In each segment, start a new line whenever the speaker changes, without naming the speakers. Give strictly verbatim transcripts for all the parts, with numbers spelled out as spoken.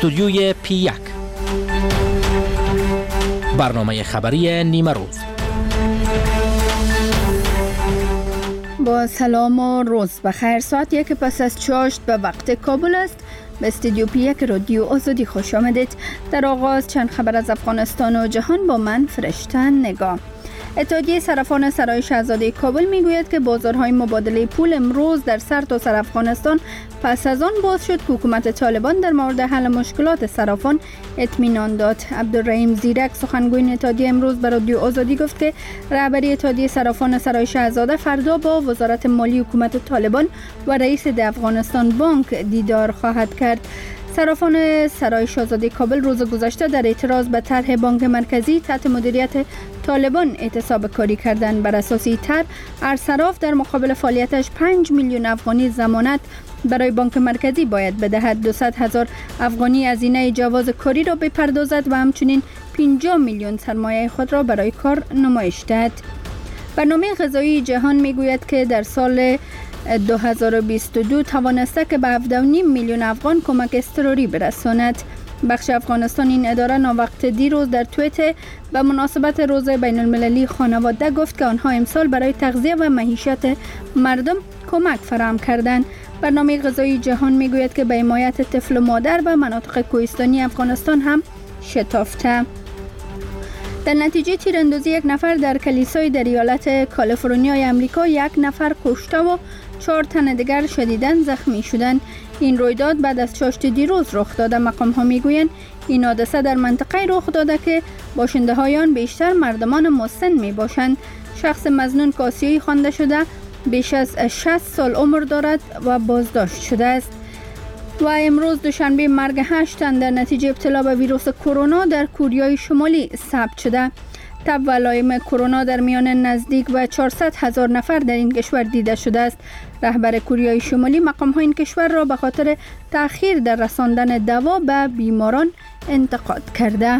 استودیوی پی یک، برنامه خبری نیمه روز.
با سلام و روز بخیر. ساعت یک پس از چاشت به وقت کابل است. به استودیو پی یک رادیو آزادی خوش آمدید. در آغاز چند خبر از افغانستان و جهان با من فرشته نگاه. اتحادیه صرافان سرای شاهزاده کابل میگوید که بازارهای مبادله پول امروز در سرتاسر افغانستان پس از آن باز شد که حکومت طالبان در مورد حل مشکلات صرافان اطمینان داد. عبدالرحیم زیرک سخنگوی اتحادیه امروز به رادیو آزادی گفت که رهبری اتحادیه صرافان سرای شاهزاده فردا با وزارت مالی حکومت طالبان و رئیس د افغانستان بانک دیدار خواهد کرد. صرافان سرای شاهزاده کابل روز گذشته در اعتراض به طرح بانک مرکزی تحت مدیریت طالبان اعتصاب کاری کردند. بر اساس این طرح ارصراف در مقابل فعالیتش پنج میلیون افغانی ضمانت برای بانک مرکزی باید بدهد، دویست هزار افغانی هزینه جواز کاری را بپردازد و همچنین پنجاه میلیون سرمایه خود را برای کار نمایش دهد. برنامه غذایی جهان میگوید که در سال دو هزار و بیست و دو توانسته که به هفده و نیم میلیون افغان کمک اضطراری برساند. بخش افغانستان این اداره ناوقت دیروز در توییتر به مناسبت روز بین المللی خانواده گفت که آنها امسال برای تغذیه و معیشت مردم کمک فراهم کردند. برنامه غذایی جهان میگوید که به حمایت طفل و مادر و مناطق کوهستانی افغانستان هم شتافته. در نتیجه تیراندازی یک نفر در کلیسای در ایالت کالیفرنیا امریکا یک نفر کشته و چهار تن دیگر شدیداً زخمی شدند. این رویداد بعد از چاشت دیروز رخ داده. مقام ها میگویند این حادثه در منطقه رخ داده که باشنده های آن بیشتر مردمان مسن می باشند. شخص مظنون که آسیایی خوانده شده بیش از شصت سال عمر دارد و بازداشت شده است. و امروز دوشنبه مرگ هشت تن در نتیجه ابتلا به ویروس کرونا در کره شمالی ثبت شده. تب و علائم کرونا در میان نزدیک به چهارصد هزار نفر در این کشور دیده شده است. رهبر کره شمالی مقام های این کشور را به خاطر تأخیر در رساندن دوا به بیماران انتقاد کرده.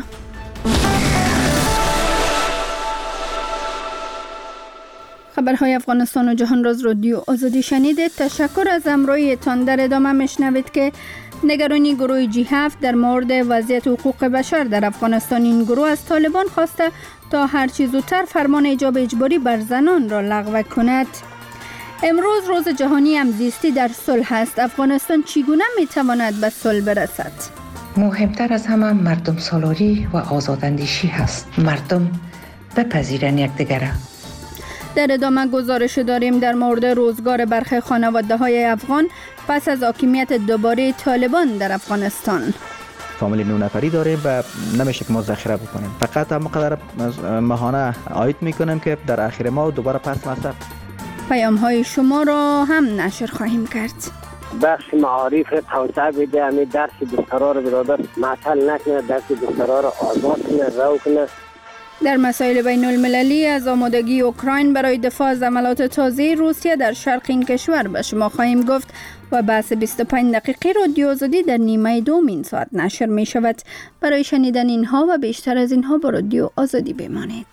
خبرهای افغانستان و جهان راز رادیو آزادی شنیدید. تشکر از همراهیتان. در ادامه میشنوید که نگرانی گروه جی هفت در مورد وضعیت حقوق بشر در افغانستان. این گروه از طالبان خواسته تا هر چه زودتر فرمان حجاب اجباری بر زنان را لغو کند. امروز روز جهانی همزیستی در صلح است. افغانستان چگونه میتواند به صلح برسد؟
مهمتر از همه مردم سالاری و آزاداندیشی هست. مردم بپذیرند یکدیگر.
در ادامه گزارش داریم در مورد روزگار برخی خانواده های افغان پس از حاکمیت دوباره طالبان در افغانستان.
فامیل نه نفری داریم و نمیشه که ما ذخیره بکنیم. فقط هم قدر ماهانه عاید میکنیم که در آخر ماه دوباره پس مصرف.
پیام های شما را هم نشر خواهیم کرد.
بخش معارف توسعه بده، همین درس دکترا رو برادر معطل نکنه، درس دکترا رو آزاد کنه، رو کنه.
در مسائل بین المللی از آمادگی اوکراین برای دفاع از حملات تازه روسیه در شرق این کشور به شما خواهیم گفت و بحث بیست و پنج دقیقه رادیو آزادی در نیمه دوم این ساعت نشر می شود. برای شنیدن اینها و بیشتر از اینها با رادیو آزادی بمانید.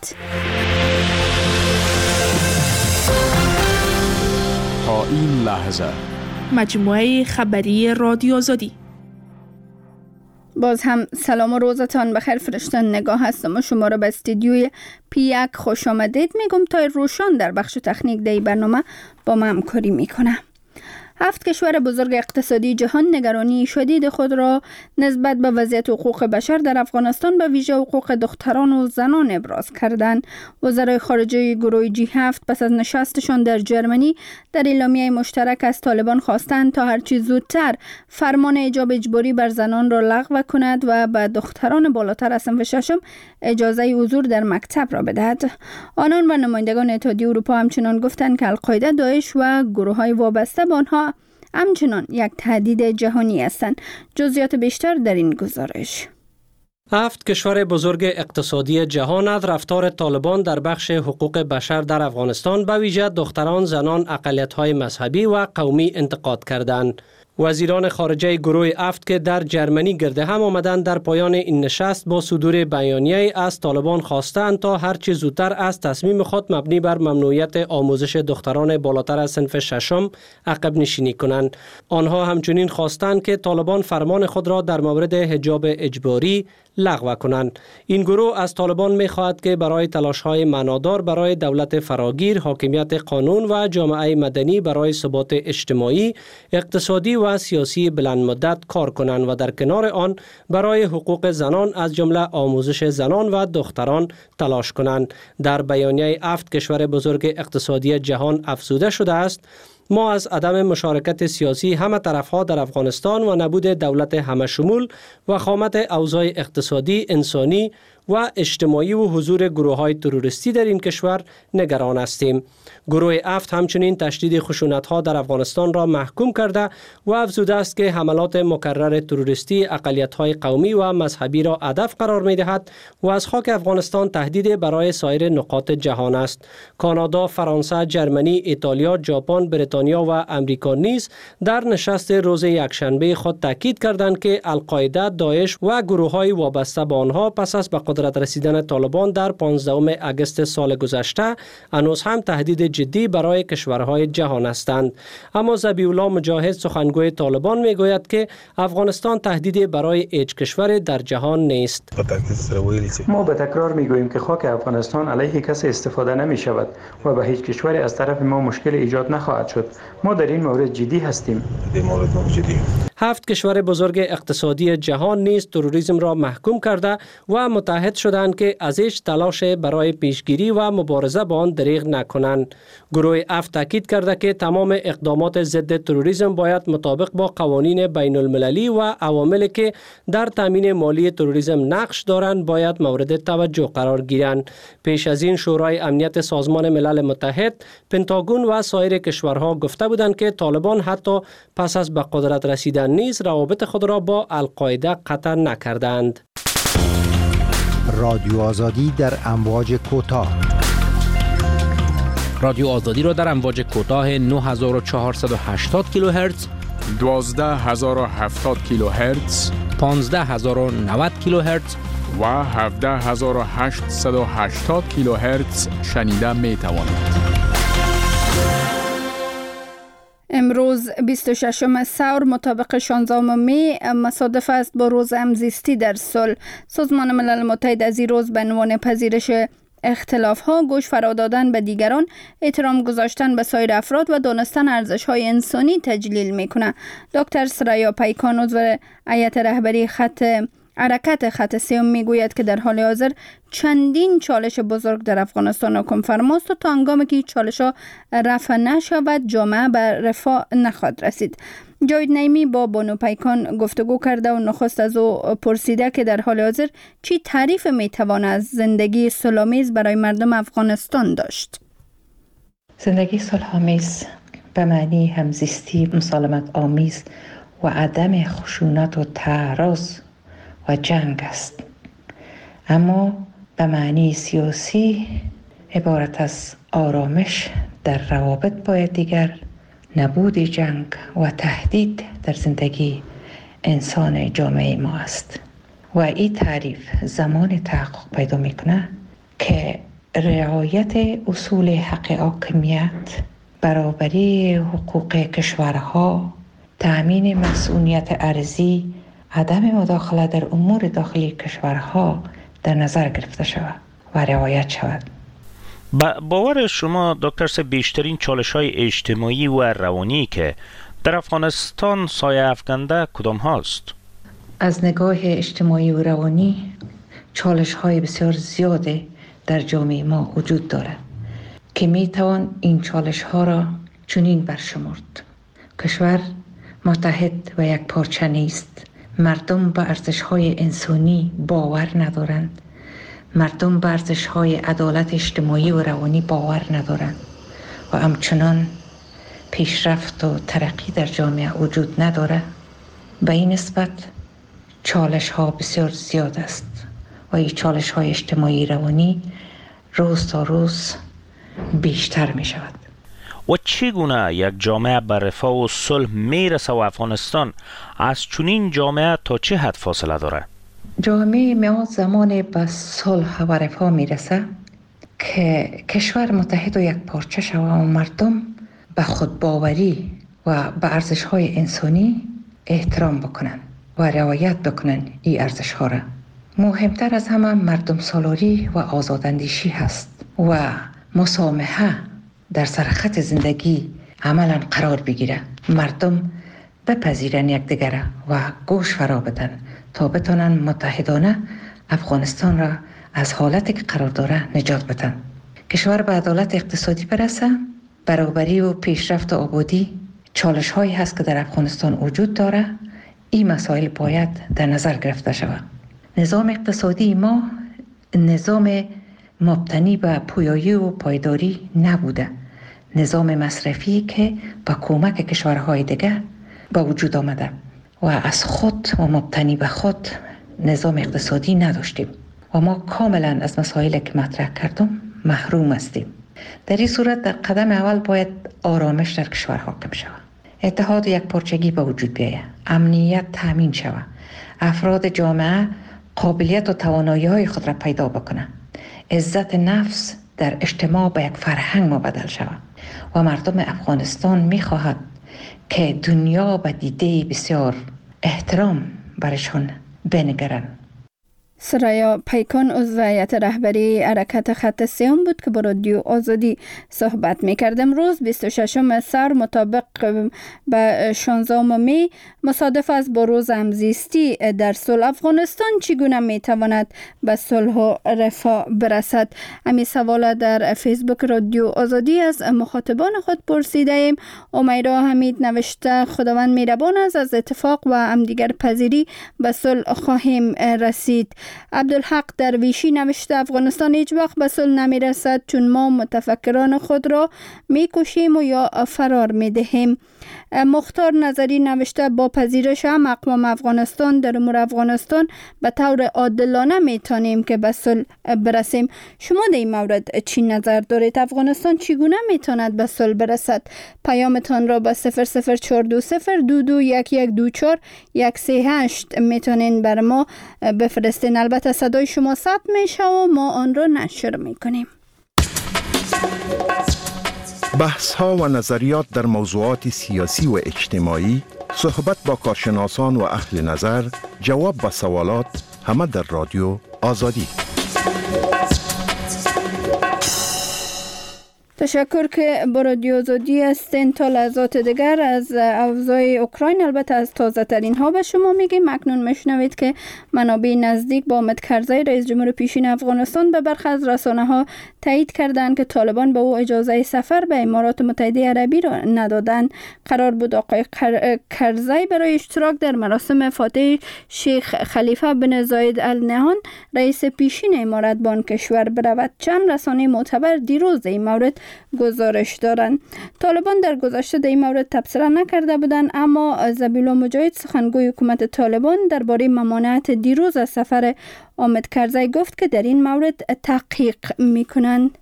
تا این لحظه
مجموعه خبری رادیو آزادی.
باز هم سلام و روزتان بخیر. فرشته نگاه هستم و شما را به استودیوی پی یک خوش آمدید میگم تا روشان در بخش تکنیک در برنامه با ما همکاری میکنه. هفت کشور بزرگ اقتصادی جهان نگرانی شدید خود را نسبت به وضعیت حقوق بشر در افغانستان به ویژه حقوق دختران و زنان ابراز کردند. وزرای خارجه گروه جی هفت پس از نشستشان در جرمنی در اعلامیه مشترک از طالبان خواستند تا هرچی زودتر فرمان حجاب اجباری بر زنان را لغو کند و به دختران بالاتر از صنف ششم اجازه حضور در مکتب را بدهد. آنان و نمایندگان اتحادیه اروپا همچنان گفتند که القاعده، داعش و گروه‌های وابسته به آنها همچنان یک تهدید جهانی هستند. جزئیات بیشتر در این گزارش.
هفت کشور بزرگ اقتصادی جهان از رفتار طالبان در بخش حقوق بشر در افغانستان به ویژه دختران، زنان، اقلیت‌های مذهبی و قومی انتقاد کردند. وزیران خارجه گروه افت که در جرمنی گرده هم آمدند در پایان این نشست با صدور بیانیه‌ای از طالبان خواستند تا هرچه زودتر از تصمیم خود مبنی بر ممنوعیت آموزش دختران بالاتر از صنف ششم عقب نشینی کنند. آنها همچنین خواستند که طالبان فرمان خود را در مورد حجاب اجباری لغو کنند. این گروه از طالبان می خواهد که برای تلاش‌های معنادار برای دولت فراگیر، حاکمیت قانون و جامعه مدنی برای ثبات اجتماعی، اقتصادی و سیاسی بلند مدت کار کنند و در کنار آن برای حقوق زنان از جمله آموزش زنان و دختران تلاش کنند. در بیانیه افت کشور بزرگ اقتصادی جهان افزوده شده است: ما از عدم مشارکت سیاسی همه طرفها در افغانستان و نبود دولت همه شمول و خامت اوضاع اقتصادی، انسانی و اجتماعی و حضور گروه‌های تروریستی در این کشور نگران هستیم. گروه افت همچنین تشدید خشونت‌ها در افغانستان را محکوم کرده و افزوده است که حملات مکرر تروریستی اقلیت‌های قومی و مذهبی را هدف قرار می‌دهد و از خاک افغانستان تهدید برای سایر نقاط جهان است. کانادا، فرانسه، جرمنی، ایتالیا، ژاپن، بریتانیا و امریکا نیز در نشست روز یکشنبه خود تاکید کردند که القاعده، داعش و گروه‌های وابسته به آنها پس از به قدرت رسیدن طالبان در پانزدهم اگست سال گذشته هنوز هم تهدید جدی برای کشورهای جهان هستند. اما ذبیح الله مجاهد، سخنگوی طالبان، میگوید که افغانستان تهدیدی برای هیچ کشور در جهان نیست.
ما به تکرار میگوییم که خاک افغانستان علیه کسی استفاده نمی شود و به هیچ کشوری از طرف ما مشکل ایجاد نخواهد شد. ما در این مورد جدی هستیم.
هفت کشور بزرگ اقتصادی جهان نیز تروریسم را محکوم کرده و متحد شدند که از هیچ تلاش برای پیشگیری و مبارزه با آن دریغ نکنند. گروه افت تاکید کرده که تمام اقدامات ضد تروریسم باید مطابق با قوانین بین المللی و عواملی که در تامین مالی تروریسم نقش دارند باید مورد توجه قرار گیرند. پیش از این شورای امنیت سازمان ملل متحد، پنتاگون و سایر کشورها گفته بودند که طالبان حتی پس از به قدرت رسیدن نیز روابط خود را با القاعده قطع نکردند.
رادیو آزادی در امواج کوتاه.
رادیو آزادی را در امواج کوتاه نه هزار و چهارصد و هشتاد کیلوهرتز،
دوازده هزار و هفتاد کیلوهرتز،
پانزده هزار و نود کیلوهرتز
و هفده هزار و هشتصد و هشتاد کیلوهرتز شنیده می توانید.
امروز بیست و ششم ثور مطابق شانزدهم می مصادف است با روز همزیستی در صلح. سازمان ملل متحد از این روز به عنوان پذیرش اختلاف‌ها، گوش فرا دادن به دیگران، احترام گذاشتن به سایر افراد و دانستن ارزش‌های انسانی تجلیل می‌کند. دکتر سریا پیکان، عضو هیئت رهبری خط حرکت خط سیوم، میگوید که در حال حاضر چندین چالش بزرگ در افغانستان حکم فرماست و تا هنگامی که چالش‌ها رفع نشود جامعه به رفاه نخواهد رسید. جاوید نعیمی با بانو پیکان گفتگو کرده و نخست از او پرسیده که در حال حاضر چی تعریف میتوان از زندگی صلح‌آمیز برای مردم افغانستان داشت.
زندگی صلح‌آمیز به معنی همزیستی مسالمت آمیز و عدم خشونت و تعارض و جنگ است، اما به معنی سیاسی عبارت از آرامش در روابط با دیگر، نبود جنگ و تهدید در زندگی انسان جامعه ما است. و این تعریف زمان تحقق پیدا میکنه که رعایت اصول حق حاکمیت، برابری حقوق کشورها، تأمین مسئولیت ارضی، عدم مداخله در امور داخلی کشورها در نظر گرفته شود و رعایت شود.
با باور شما دکتر صاحب بیشترین چالش‌های اجتماعی و روانی که در افغانستان سایه افکنده کدام هاست؟
از نگاه اجتماعی و روانی چالش‌های بسیار زیاده در جامعه ما وجود دارد که میتوان این چالش‌ها را چنین برشمرد: کشور متحد و یک پارچه نیست. مردم به ارزش‌های انسانی باور ندارند. مردم به ارزش‌های عدالت اجتماعی و روانی باور ندارند و همچنان پیشرفت و ترقی در جامعه وجود ندارد. به این نسبت چالش‌ها بسیار زیاد است و این چالش‌های اجتماعی روانی روز تا روز بیشتر می شود.
و چگونه یک جامعه به رفاه و صلح میرسه و افغانستان از چنین جامعه تا چه حد فاصله داره؟
جامعه میاد زمان به صلح و رفاه میرسه که کشور متحد و یک پارچه شود و مردم به خودباوری و به ارزش های انسانی احترام بکنن و رعایت بکنن این ارزش ها را. مهمتر از همه مردم سالاری و آزاداندیشی هست و مسامحه در سرخط زندگی عملا قرار بگیره. مردم بپذیرن یکدیگر و گوش فرا بدن تا بتونن متحدانه افغانستان را از حالتی که قرار داره نجات بدن. کشور به عدالت اقتصادی برسه، برابری و پیشرفت و آبادی چالش هایی هست که در افغانستان وجود داره. این مسائل باید در نظر گرفته شود. نظام اقتصادی ما نظام مبتنی به پویایی و پایداری نبوده. نظام مصرفی که با کمک کشورهای دیگه با وجود آمده و از خود و مبتنی به خود نظام اقتصادی نداشتیم و ما کاملا از مسائلی که مطرح کردم محروم هستیم. در این صورت در قدم اول باید آرامش در کشور حاکم شود، اتحاد و یک پارچگی به وجود بیاید، امنیت تامین شود، افراد جامعه قابلیت و توانایی های خود را پیدا بکنند، عزت نفس در اجتماع به یک فرهنگ مبدل شود و مردم افغانستان می‌خواهد که دنیا به دیده بسیار احترام برشان بنگرند.
سریا پیکان عضو هیئت رهبری حرکت خط سیوم بود که با رادیو آزادی صحبت می‌کرد. امروز بیست و ششم سر مطابق به شانزدهم می مصادف است با روز همزیستی در صلح. افغانستان چگونه میتواند به صلح و رفاه برسد؟ همین سوال در فیسبوک رادیو آزادی از مخاطبان خود پرسیده ایم. امیرا حمید نوشته خداوند مهربان است، از اتفاق و همدیگر پذیری به صلح خواهیم رسید. عبدالحق درویشی نوشته افغانستان هیچ وقت به صلح نمی رسد چون ما متفکران خود را می کشیم و یا فرار می دهیم. مختار نظری نوشته با پذیرش هم اقوام افغانستان در امور افغانستان به طور عادلانه می توانیم که به صلح برسیم. شما در این مورد چی نظر دارید؟ افغانستان چگونه می تواند به صلح برسد؟ پیامتان را به صفر صفر چهار دو صفر دو دو یک یک دو چهار یک سه هشت می توانید بر ما بفرستین. البته صدای شما ثبت می شود و ما آن را نشر می کنیم.
بحث ها و نظریات در موضوعات سیاسی و اجتماعی، صحبت با کارشناسان و اهل نظر، جواب به سوالات، همه در رادیو آزادی.
تشکر که با رادیو آزادی هستین. تا لحظات دیگر از اوضاع اوکراین، البته از تازه ترین ها به شما میگیم. اکنون میشنوید که منابع نزدیک با حامد کرزی رئیس جمهور پیشین افغانستان به برخی از رسانه ها تایید کردند که طالبان به او اجازه سفر به امارات متحده عربی را ندادند. قرار بود آقای کرزی برای اشتراک در مراسم فاتح شیخ خلیفه بن زاید ال نهیان رئیس پیشین امارات به آن کشور برود. چند رسانه معتبر دیروز این مورد گزارش دارند. طالبان در گذشته در این مورد تبصره نکرده بودند، اما ذبیحالله مجاهد سخنگوی حکومت طالبان درباره ممانعت دیروز از سفر حامد کرزی گفت که در این مورد تحقیق میکنند.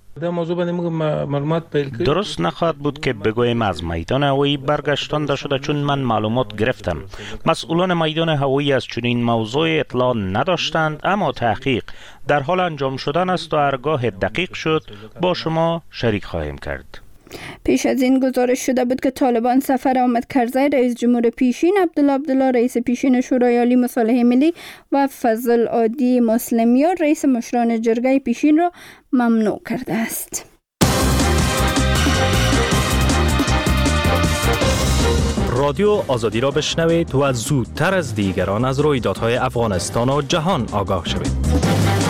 درست نخواهد بود که بگویم از میدان هوایی برگشتانده شده، چون من معلومات گرفتم. مسئولان میدان هوایی از چنین موضوع اطلاع نداشتند، اما تحقیق در حال انجام شدن است و هرگاه دقیق شد با شما شریک خواهیم کرد.
پیش از این گزارش شده بود که طالبان سفر حامد کرزی رئیس جمهور پیشین، عبدالله عبدالله رئیس پیشین شورای عالی مصالحه ملی و فضل عادی مسلمیان رئیس مشران جرگه پیشین را ممنوع کرده است.
رادیو آزادی را بشنوید و زودتر از دیگران از رویدادهای افغانستان و جهان آگاه شوید.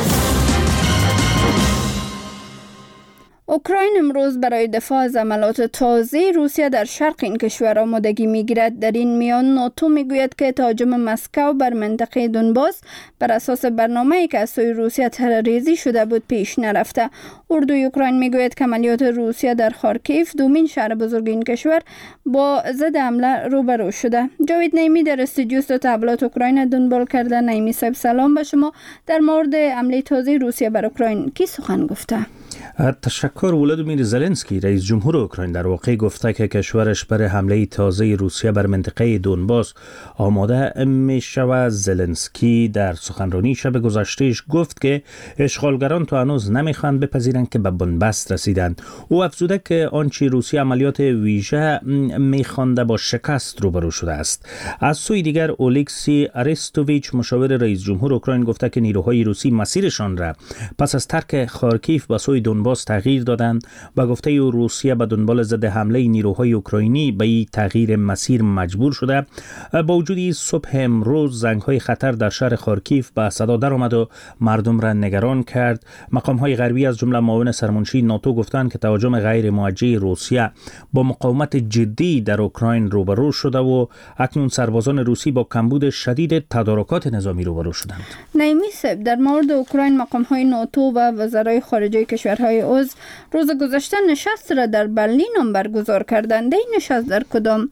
اوکراین امروز برای دفاع از عملات تازه روسیه در شرق این کشور آمادگی میگیرد. در این میان ناتو میگوید که تهاجم مسکو بر منطقه دونباس بر اساس برنامه‌ای که از سوی روسیه طرح‌ریزی شده بود پیش نرفته. اردوی اوکراین میگوید که عملیات روسیه در خارکیف، دومین شهر بزرگ این کشور، با ضد حمله روبرو شده. جاوید نعیمی در استودیو تبلیغات اوکراین دنبال کرده. نعیمی صاحب سلام به شما. در مورد حمله تازه روسیه بر اوکراین کی سخن گفته؟
تشکر. ولادیمیر زلنسکی رئیس جمهور اوکراین در واقع گفته که کشورش برای حمله تازه روسیه بر منطقه دونباس آماده می شود. زلنسکی در سخنرانی شب گذشتهش گفت که اشغالگران تا هنوز نمیخواهند بپذیرند که به بنبست رسیدند. او افزوده که آنچه روسیه عملیات ویژه میخوانده با شکست روبرو شده است. از سوی دیگر اولکسی آرستوویچ مشاور رئیس جمهور اوکراین گفته که نیروهای روسی مسیرشان را پس از ترک خارکیف به سوی دونباس تغییر دادند و گفته او روسیه به دنبال ضد حمله نیروهای اوکراینی به این تغییر مسیر مجبور شده. با وجود صبح امروز زنگ‌های خطر در شهر خارکیف به صدا درآمد و مردم را نگران کرد. مقام‌های غربی از جمله معاون سرمنشی ناتو گفتند که تهاجم غیر موجه روسیه با مقاومت جدی در اوکراین روبرو شده و اکنون سربازان روسی با کمبود شدید تدارکات نظامی روبرو شدند.
نعیمی صاحب، در مورد اوکراین مقام‌های ناتو و وزرای خارجه کشورهای عضو روز گذشته نشست را در برلین هم برگزار کردند. این نشست در کدام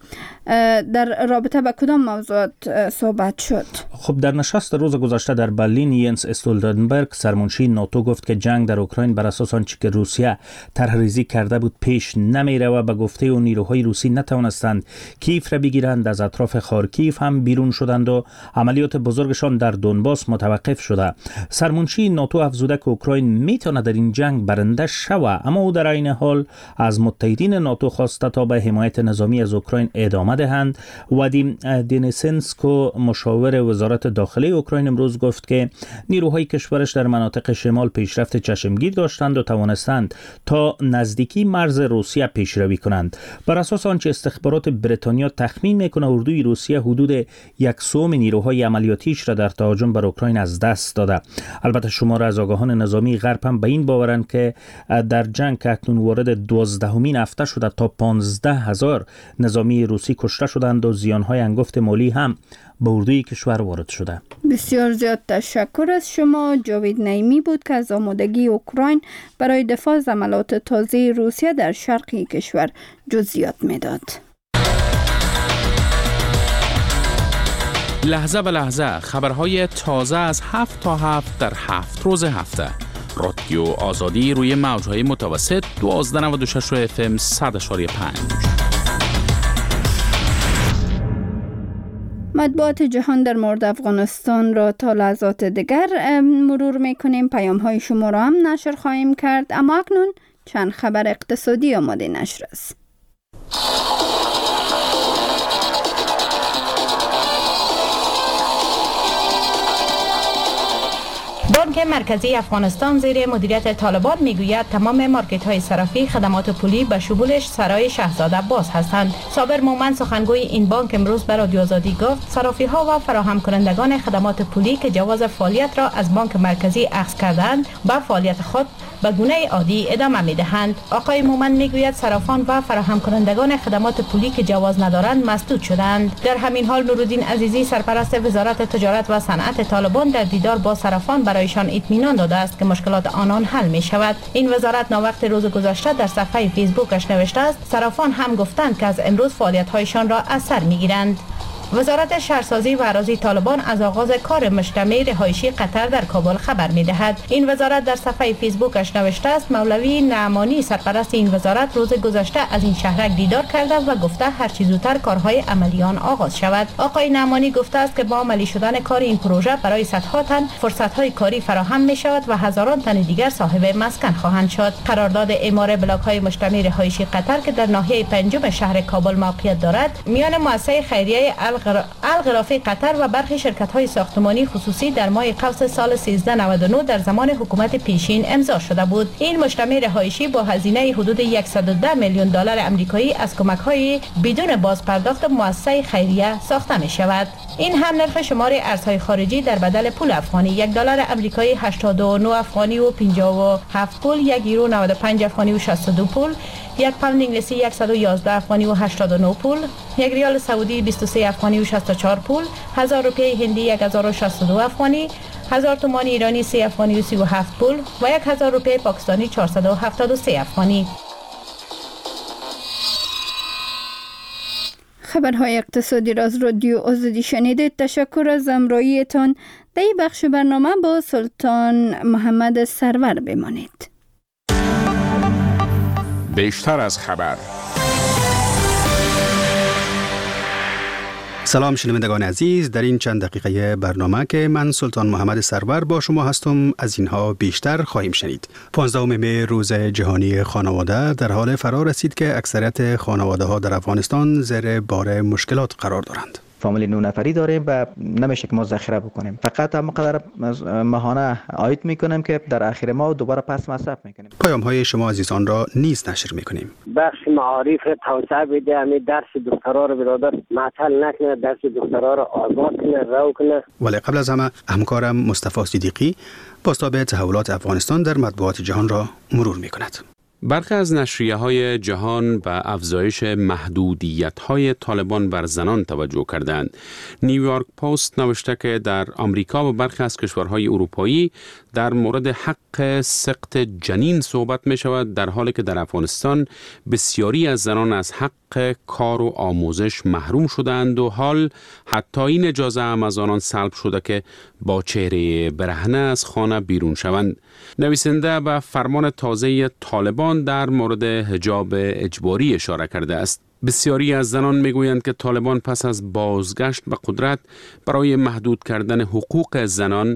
در رابطه با کدام موضوعات صحبت شد؟
خب در نشست روز گذشته در برلین ینس استولتنبرگ سرمنشی ناتو گفت که جنگ در اوکراین بر اساس آنچه که روسیه طرح‌ریزی کرده بود پیش نمیره و به گفته او نیروهای روسی نتوانستند کیف را بگیرند. از اطراف خارکیف هم بیرون شدند و عملیات بزرگشان در دونباس متوقف شده. سرمنشی ناتو افزوده که اوکراین میتونه در این جنگ برنده شود، اما او در عین حال از متحدین ناتو خواسته تا به حمایت نظامی از اوکراین ادامه دهند. وادیم دنیسنسکو مشاور وزارت داخلی اوکراین امروز گفت که نیروهای کشورش در مناطق شمال پیشرفت چشمگیر داشتند و توانستند تا نزدیکی مرز روسیه پیشروی کنند. بر اساس آنچه استخبارات بریتانیا تخمین میکنه اردوی روسیه حدود یک سوم نیروهای عملیاتیش را در تهاجم بر اوکراین از دست داده. البته شمار از آگاهان نظامی غرب هم به این باورند که در جنگ که اکنون وارد دوازدهمین هفته شده تا پانزده هزار نظامی روسی کشته شدند و زیانهای انگفت مالی هم به اردوی کشور وارد شده.
بسیار زیاد تشکر از شما. جاوید نعیمی بود که از آمادگی اوکراین برای دفاع از حملات تازه روسیه در شرقی کشور جزئیات میداد.
لحظه به لحظه خبرهای تازه از هفت تا هفت در هفت روز هفته. رادیو آزادی روی موجهای متوسط دوازده نود و شش اف ام صد اشاری پنج.
مطبوعات جهان در مورد افغانستان را تا لحظات دیگر مرور میکنیم. پیام های شما را هم نشر خواهیم کرد، اما اکنون چند خبر اقتصادی آماده نشر است.
بانک مرکزی افغانستان زیر مدیریت طالبان میگوید تمام مارکت های صرافی خدمات پولی به شمولش سرای شاهزاده باز هستند. صابر مومن سخنگوی این بانک امروز به رادیو آزادی گفت صرافی ها و فراهم کنندگان خدمات پولی که جواز فعالیت را از بانک مرکزی اخذ کردند به فعالیت خود به گونه عادی ادامه میدهند. آقای مومن میگوید صرافان و فراهم کنندگان خدمات پولی که جواز ندارند مسدود شدند. در همین حال نورالدین عزیزی سرپرست وزارت تجارت و صنعت طالبان در دیدار با صرافان برایشان اطمینان داده است که مشکلات آنان حل می شود. این وزارت ناوقت روز گذشته در صفحه فیسبوکش نوشته است صرافان هم گفتند که از امروز فعالیت هایشان را از سر می گیرند. وزارت شهرسازی و اراضی طالبان از آغاز کار مجتمع رهایشی قطر در کابل خبر می‌دهد. این وزارت در صفحه فیسبوکش نوشته است مولوی نعمانی سرپرست این وزارت روز گذشته از این شهرک دیدار کرده و گفته هر چه زودتر کارهای عملیان آغاز شود. آقای نعمانی گفته است که با عملی شدن کار این پروژه برای صدها تن فرصت‌های کاری فراهم می‌شود و هزاران تن دیگر صاحب مسکن خواهند شد. قرارداد اعمار بلاک‌های مجتمع رهایشی قطر که در ناحیه پنجم شهر کابل موقعیت دارد میان مؤسسه خیریه الغرافی قطر و برخی شرکت‌های ساختمانی خصوصی در ماه قوس سال سیزده نود و نه در زمان حکومت پیشین امضا شده بود. این مجتمع رهایشی با هزینه حدود صد و ده میلیون دلار آمریکایی از کمک‌های بدون بازپرداخت مؤسسه خیریه ساخته می‌شود. این هم نرخ شمار ارزهای خارجی در بدل پول افغانی یک دلار آمریکایی هشتاد و نه افغانی و پنجاه و هفت پول، یک یورو نود و پنج افغانی و شصت و دو پول، یک پوند انگلیسی صد و یازده افغانی و هشتاد و نه پول، یک ریال سعودی بیست و سه افغانی و شصت و چهار پول، هزار روپیه هندی یک هزار و شصت و دو افغانی، هزار تومان ایرانی سه افغانی و سی و هفت پول و یک هزار روپیه پاکستانی چهارصد و هفتاد و سه افغانی.
خبرهای اقتصادی را از رادیو آزادی شنیدید. تشکر از همراهیتان. در این بخش برنامه با سلطان محمد سرور بمانید.
بیشتر از خبر.
سلام شنوندگان عزیز، در این چند دقیقه برنامه که من سلطان محمد سرور با شما هستم از اینها بیشتر خواهیم شنید. پانزدهم می روز جهانی خانواده در حال فرا رسید که اکثریت خانواده ها در افغانستان زیر بار مشکلات قرار دارند.
فامیل نو نفری داریم و نمیشه که ما ذخیره بکنیم، فقط هم قدر ماهانه عاید میکنیم که در آخر ماه دوباره پس مصرف میکنیم.
پیام های شما عزیزان را نیز نشر میکنیم.
بخش معارف توسعه بده، همین درس دخترها رو برادر معطل نکنه، درس دخترها رو آزاد کنه، رو کنه.
ولی قبل از همه همکارم مصطفی صدیقی بازتاب تحولات افغانستان در مطبوعات جهان را مرور میکند.
برخی از نشریه‌های جهان به افزایش محدودیت‌های طالبان بر زنان توجه کردند. نیویورک پست نوشته که در آمریکا و برخی از کشورهای اروپایی در مورد حق سقط جنین صحبت می شود، در حالی که در افغانستان بسیاری از زنان از حق کار و آموزش محروم شدند و حال حتی این اجازه هم از آنان سلب شده که با چهره برهنه از خانه بیرون شوند. نویسنده به فرمان تازه طالبان در مورد حجاب اجباری اشاره کرده است. بسیاری از زنان میگویند که طالبان پس از بازگشت به قدرت برای محدود کردن حقوق زنان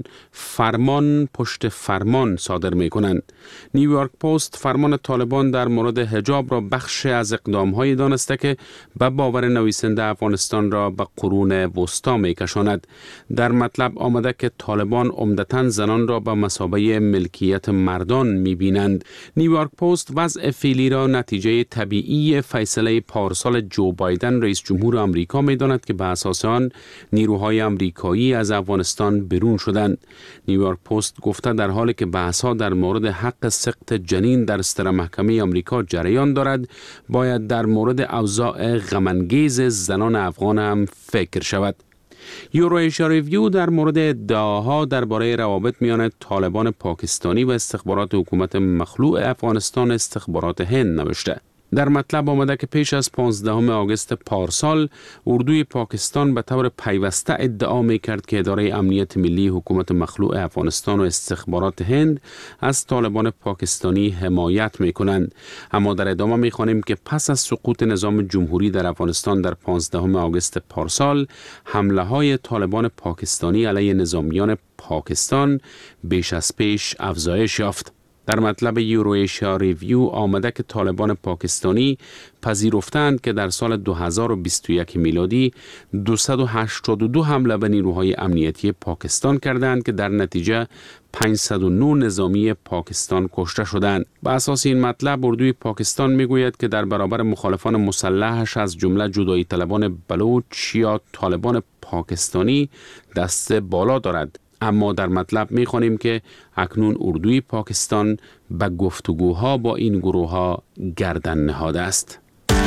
فرمان پشت فرمان صادر می کنند. نیویورک پست فرمان طالبان در مورد حجاب را بخش از اقدام‌هایی دانسته که به باور نویسنده افغانستان را به قرون وسطا می کشاند. در مطلب آمده که طالبان عمدتاً زنان را به مثابه ملکیت مردان می بینند. نیویورک پست وضع فعلی را نتیجه طبیعی فیصله پارسال جو بایدن رئیس جمهور آمریکا می داند که به اساس آن نیروهای آمریکایی از افغانستان برون شدند. نیویورک پست گفته در حالی که بحث‌ها در مورد حق سقط جنین در ستر محکمه آمریکا جریان دارد، باید در مورد اوضاع غم‌انگیز زنان افغان هم فکر شود. یورویشیا ریویو در مورد ادعاها درباره روابط میان طالبان پاکستانی و استخبارات حکومت مخلوع افغانستان استخبارات هند نوشته. در مطلب آمده که پیش از پانزدهم آگوست پارسال اردوی پاکستان به طور پیوسته ادعا می کرد که اداره امنیت ملی حکومت مخلوع افغانستان و استخبارات هند از طالبان پاکستانی حمایت می کنند. اما در ادامه می خوانیم که پس از سقوط نظام جمهوری در افغانستان در پانزدهم آگوست پارسال، حمله های طالبان پاکستانی علیه نظامیان پاکستان بیش از پیش افزایش یافت. در مطلب یورویشیا ریویو آمده که طالبان پاکستانی پذیرفتند که در سال دو هزار و بیست و یک میلادی دویست و هشتاد و دو حمله به نیروهای امنیتی پاکستان کردند که در نتیجه پانصد و نه نظامی پاکستان کشته شدند. به اساس این مطلب اردوی پاکستان میگوید که در برابر مخالفان مسلحش از جمله جدایی طلبان بلوچ یا طالبان پاکستانی دست بالا دارد. اما در مطلب می‌خوانیم که اکنون اردوی پاکستان به گفتگوها با این گروه‌ها گردن نهاده است.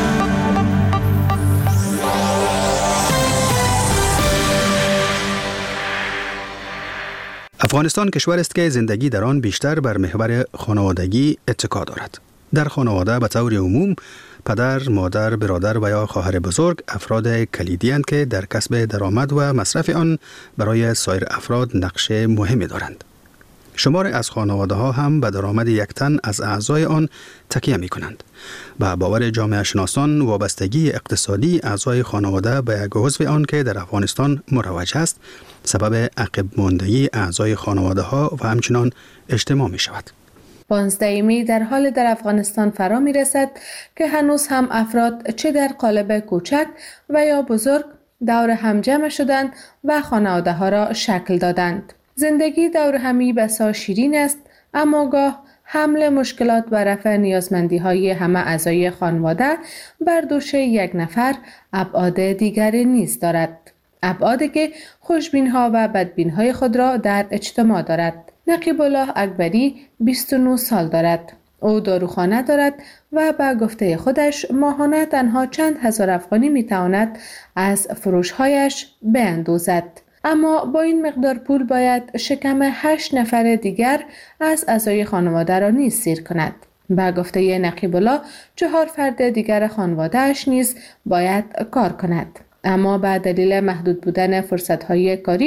افغانستان کشور است که زندگی در آن بیشتر بر محور خانوادگی اتکا دارد. در خانواده به طور عموم پدر، مادر، برادر و یا خواهر بزرگ افراد کلیدی اند که در کسب درآمد و مصرف آن برای سایر افراد نقش مهمی دارند. شمار از خانواده ها هم به درآمد یک تن از اعضای آن تکیه می کنند. به باور جامعه شناسان وابستگی اقتصادی اعضای خانواده به یک عضو آن که در افغانستان مروج است سبب عقب ماندگی اعضای خانواده ها و همچنان اجتماع می شود.
پانزده می در حال در افغانستان فرا می رسد که هنوز هم افراد چه در قالب کوچک و یا بزرگ دور هم جمع شدند و خانواده ها را شکل دادند. زندگی دور همی بسا شیرین است، اما گاه حمل مشکلات و رفع نیازمندی های همه اعضای خانواده بر دوش یک نفر ابعاد دیگری نیز دارد. ابعادی که خوشبین ها و بدبین های خود را در اجتماع دارد. نقیب الله اکبری بیست و نه سال دارد. او داروخانه دارد و به گفته خودش ماهانه تنها چند هزار افغانی میتواند از فروشهایش بیندوزد. اما با این مقدار پول باید شکم هشت نفر دیگر از اعضای خانواده را نیز سیر کند. به گفته نقیب الله چهار فرد دیگر خانواده‌اش نیز باید کار کند. اما به دلیل محدود بودن فرصت‌های کاری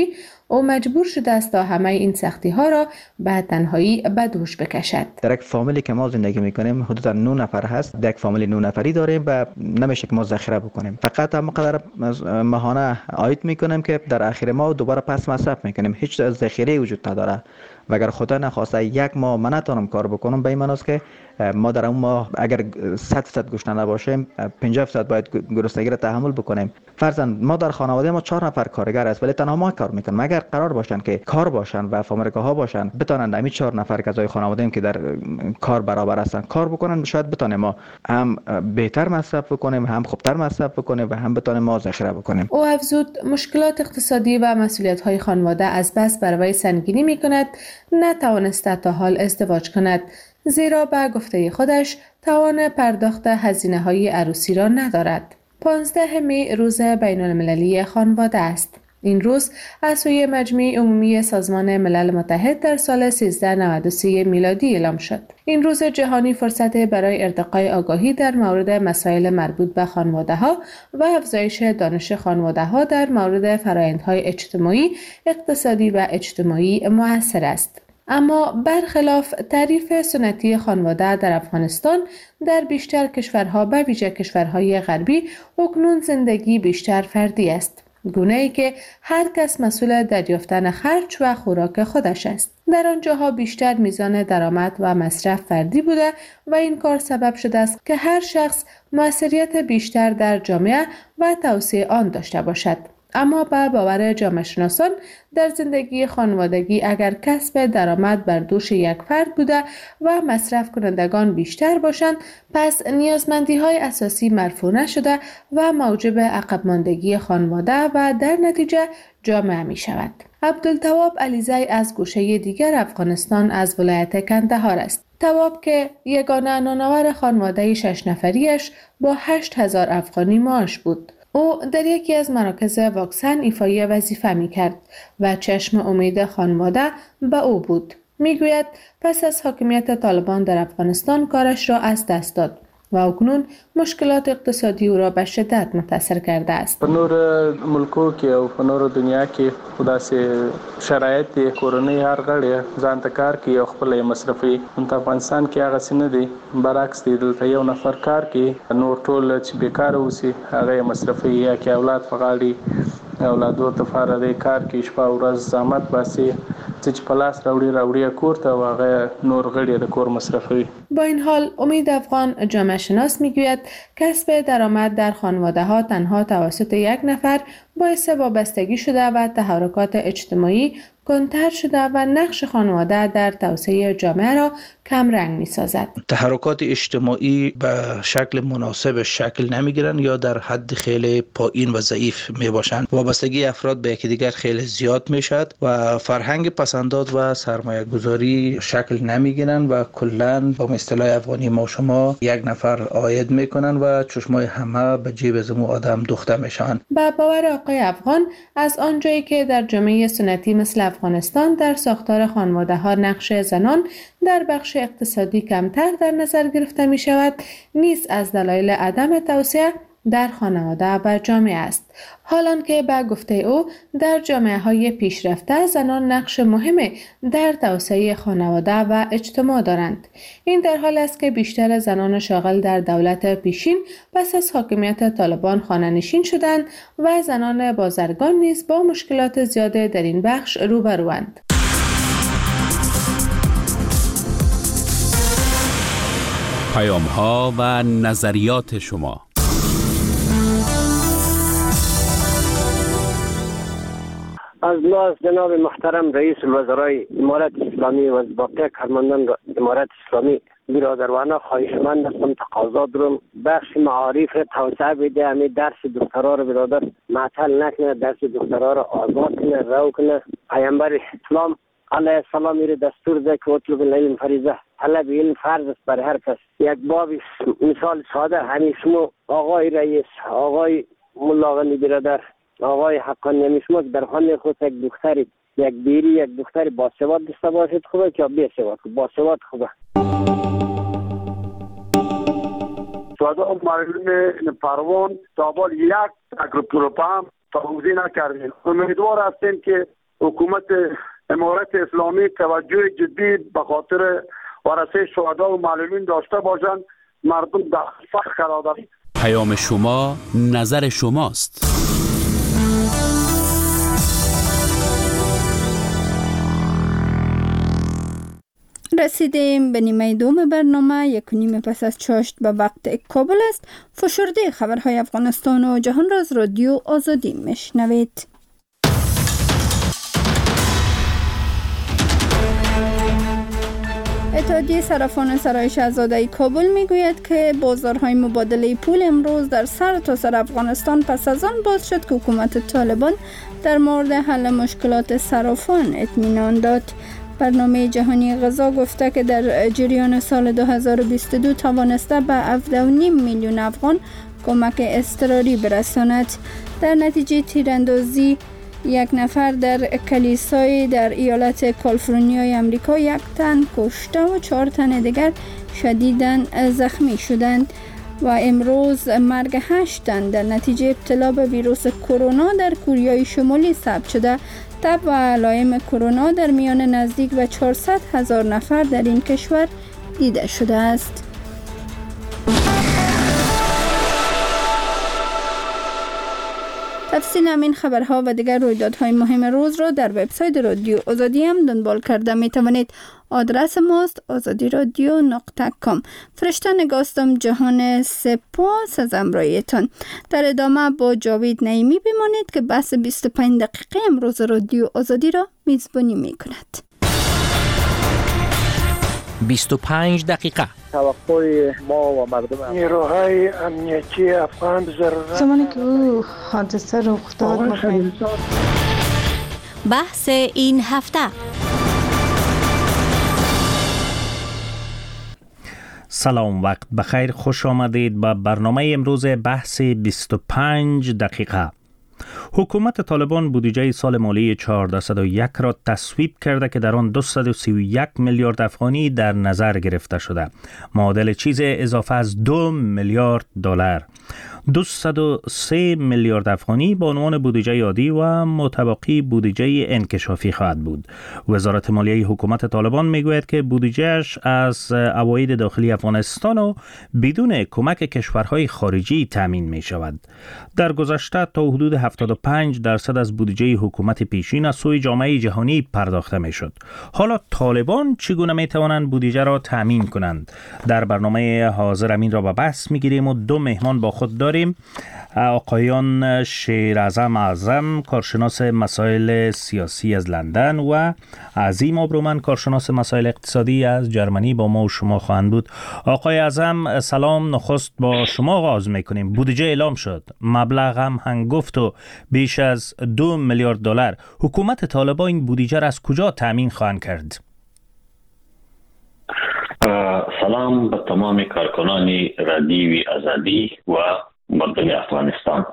او مجبور شده است تا همه این سختی ها را به تنهایی به دوش بکشد.
در یک فامیلی که ما زندگی میکنیم حدودا نه نفر هست. در یک فامیل نه نفری داریم و نمیشه که ما ذخیره بکنیم. فقط هم قدر ماهانه عاید میکنیم که در آخر ماه دوباره پس مصرف میکنیم. هیچ ذخیره وجود نداره. و اگر خدا نخواسته یک ماه من نتونم کار بکنم، به این معنی است که ما در اون ماه اگر صد درصد گشنه نباشیم پنجاه درصد باید گرسنگی را تحمل بکنیم. فرضاً ما در خانواده ما چهار نفر کارگر است ولی تنها ما کار میکنیم. اگر قرار باشن که کار باشن و فامریکا ها باشن بتونن همین چهار نفر کسای خانواده که در کار برابر هستن کار بکنن، شاید بتونیم ما هم بهتر مصرف بکنیم، هم خوبتر مصرف بکنیم و هم بتونیم ما ذخیره بکنیم.
او افزود مشکلات اقتصادی و مسئولیت های خانواده از بس بر وی سنگینی میکند نتوانسته تا حال ازدواج کند، زیرا به گفته خودش توان پرداخت هزینه های عروسی را ندارد. پانزده می روز بین المللی خانواده است. این روز از سوی مجمع عمومی سازمان ملل متحد در سال سیزده نود و سه میلادی اعلام شد. این روز جهانی فرصت برای ارتقای آگاهی در مورد مسائل مربوط به خانواده ها و افزایش دانش خانواده ها در مورد فرآیندهای اجتماعی، اقتصادی و اجتماعی مؤثر است. اما برخلاف تعریف سنتی خانواده در افغانستان، در بیشتر کشورها به ویژه کشورهای غربی اکنون زندگی بیشتر فردی است، گونه‌ای که هر کس مسئول دریافتن خرج و خوراک خودش است. در آنجاها بیشتر میزان درآمد و مصرف فردی بوده و این کار سبب شده است که هر شخص موثریت بیشتر در جامعه و توسعه آن داشته باشد. اما به باور جامعه شناسان در زندگی خانوادگی اگر کسب درآمد بر دوش یک فرد بوده و مصرف کنندگان بیشتر باشند، پس نیازمندی های اساسی مرفوع نشده و موجب عقب ماندگی خانواده و در نتیجه جامعه می شود. عبدالتواب علیزی از گوشه دیگر افغانستان از ولایت کندهار است. تواب که یگانه نانآور خانواده شش نفریش با هشت هزار افغانی معاش بود. او در یکی از مراکز واکسن ایفای وظیفه می کرد و چشم امید خانواده به او بود. می گوید پس از حاکمیت طالبان در افغانستان کارش را از دست داد و اکنون مشکلات اقتصادی او را به شدت متاثر کرده است.
په نور ملکو کې او په نور دنیا کې خداسې شرایط کورنۍ هر غړی ځان ته کار کوي او خپل مصرفي. په افغانستان کې هغه څه نه دي، برعکس دی. دلته یو نفر کار کوي، نور ټول چې بیکاره اوسي هغه مصرفي یا کې اولاد په غاړي اولادو ته فارغ کار کوي، شپه او ورځ زحمت باسي، چې په لاس راوړي راوړي کور ته او هغه نور غړي د کور مصرفوي.
با این حال امید افغان جامعه شناس میگوید کسب درآمد در خانواده ها تنها توسط یک نفر باعث وابستگی شده و تحرکات اجتماعی کندتر شده و نقش خانواده در توسعه جامعه را کم رنگ می سازد.
تحرکات اجتماعی به شکل مناسب شکل نمی گیرند یا در حد خیلی پایین و ضعیف می باشند. وابستگی افراد به یکدیگر خیلی زیاد می شد و فرهنگ پسنداز و سرمایه گذاری شکل نمی گیرند و کلاً با اصطلاح افغانی ما شما یک نفر عاید می کنند و چشمای همه به جیب زمو آدم دوخته می شوند.
با باور آقای افغان، از آنجایی که در جامعه سنتی مثل افغانستان در ساختار خانواده ها نقش زنان در بخش اقتصادی کمتر در نظر گرفته می شود، نیز از دلایل عدم توسعه در خانواده و جامعه است. حالان که به گفته او در جامعه های پیشرفته زنان نقش مهم در توسعه خانواده و اجتماع دارند. این در حال است که بیشتر زنان شاغل در دولت پیشین پس از حاکمیت طالبان خانه‌نشین شدند و زنان بازرگان نیز با مشکلات زیاده در این بخش روبروند.
پیام ها و نظریات شما.
از ناز جناب محترم رئیس الوزرای امارت اسلامی و باقی کارمندان امارت اسلامی برادرانه خواهشمند هستم تقاضا دارم بخش معارف توسعه بده، همین درس دکترا رو برادر معطل نکنه، درس دکترا رو آزاد کنه، رو کنه. پیامبر اسلام علیه السلام میره دستور ده که اطلب العلم فریضه، طلب علم فرض است بر هر کس. یک باب مثال ساده همین اسمو آقای رئیس، آقای ملاغنی برادر، آقای حقانی همیشما در خانه خود یک دختری یک بیری یک دختری باسواد داشته باشد خوبه که بیسواد باسواد خوبه.
صدا معلوم پروان تابال یک اگروپروپام توضیح نکردیم. امیدوار هستیم که حکومت امارت اسلامی توجه جدی به خاطر ورثه شهدا و معلولین داشته باشند. مردم در فخر قرار دارند.
پیام شما نظر شماست.
رسیدیم به نیمه دوم برنامه. یک و نیم پس از چاشت به وقت کابل است. فشرده خبرهای افغانستان و جهان را از رادیو آزادی میشنوید. اتحادیه صرافان سرای شاهزاده کابل میگوید که بازارهای مبادله پول امروز در سرتاسر افغانستان پس از آن باز شد که حکومت طالبان در مورد حل مشکلات صرافان اطمینان داد. برنامه جهانی غذا گفته که در جریان سال دو هزار و بیست و دو توانسته به هفده و نیم میلیون افغان کمک اضطراری برساند. در نتیجه تیراندازی یک نفر در کلیسای در ایالت کالیفرنیای امریکا یک تن کشته و چهار تن دیگر شدیداً زخمی شدند و امروز مرگ هشت تن در نتیجه ابتلا به ویروس کرونا در کره شمالی ثبت شده. تب و علائم کرونا در میان نزدیک به چهارصد هزار نفر در این کشور دیده شده است. تفصیل همین خبرها و دیگر رویدادهای مهم روز را در وبسایت رادیو آزادی هم دنبال کرده می توانید. آدرس ماست آزادی رادیو نقطه کام. فرشته نگاستم جهان سپاس از همراهیتان. در ادامه با جاوید نعیمی بمانید که بحث بیست و پنج دقیقه امروز رادیو آزادی را میزبانی می کند.
بیست و پنج دقیقه
توقع ما و مردم
نیروهای امنیتی افغان ضرورت
زمانی که او حادثه رخ داد.
بحث این هفته.
سلام، وقت بخیر، خوش آمدید به برنامه امروز بحث بیست و پنج دقیقه. حکومت طالبان بودجه سال مالی چهارصد و یک را تصویب کرده که در آن دویست و سی و یک میلیارد افغانی در نظر گرفته شده، معادل چیز اضافه از دو میلیارد دلار. دویست و سه میلیارد افغانی به عنوان بودجه عادی و متبقی بودجه انکشافی خواهد بود. وزارت مالیه حکومت طالبان میگوید که بودجهش از عواید داخلی افغانستان و بدون کمک کشورهای خارجی تامین می شود. در گذشته تا حدود هفتاد و پنج درصد از بودجه حکومت پیشین از سوی جامعه جهانی پرداخته می شد. حالا طالبان چگونه می توانند بودجه را تامین کنند؟ در برنامه حاضر امین را به بحث می گیریم و دو مهمان با خود داریم. آقایان شیراعظم اعظم، کارشناس مسائل سیاسی از لندن، و عظیم آبرومند، کارشناس مسائل اقتصادی از جرمنی با ما و شما خواهند بود. آقای اعظم سلام، نخست با شما آغاز میکنیم. بودجه اعلام شد، مبلغ هم هنگفت و بیش از دو میلیارد دلار. حکومت طالبان این بودجه را از کجا تامین خواهند کرد؟
سلام به تمام کارکنان رادیوی آزادی و مردم افغانستان.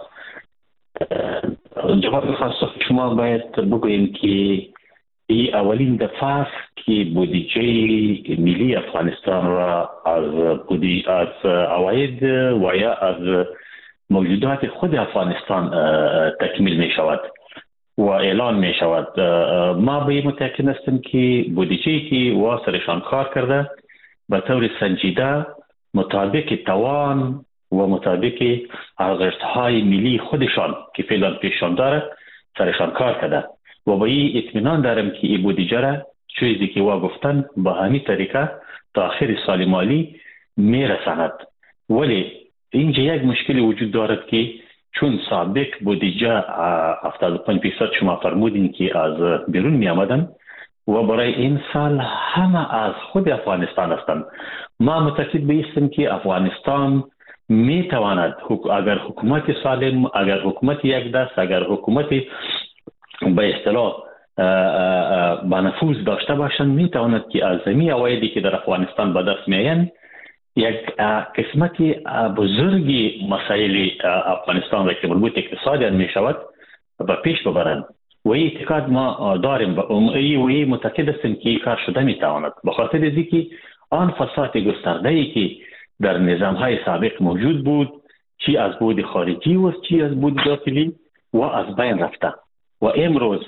جواب خاص شما باید بگوییم که این اولین دفعه است که بودجه ملی افغانستان را از بودجه از عواید و یا از موجودات خود افغانستان تکمیل می شود و اعلان می شود. ما به این متأکد هستیم که بودجه که وا سرشان کار کرده به طور سنجیده مطابق توان و مطابق ارزش‌های ملی خودشان که فعلا پیششان داره سرشان کار کرده و با این اطمینان دارم که این بودجه را چیزی که وا گفتن با همین طریقه تا آخر سال مالی میرساند. ولی اینجا یک مشکلی وجود دارد که چون سابق بودجه هفتاد و پنج درصد شما فرمودین که از بیرون می آمدن و برای این سال همه از خود افغانستان هستند. ما متأکد بیستیم که افغانستان می تواند اگر حکومت سالم، اگر حکومت یک دست، اگر حکومت به اصطلاح با نفوذ داشته باشند، می تواند که از زمین عوایدی که در افغانستان به دست میآیند یک قسمت بزرگی مسائل افغانستان را که مربوط اقتصادی می شود و پیش ببرند و این اعتقاد ما داریم و این متأکد هستیم که کار شده می تواند، به خاطر از اینکه آن فساد گسترده‌ای که در نظام‌های سابق موجود بود، چی از بود خارجی و چی از بود داخلی و از بین رفته و امروز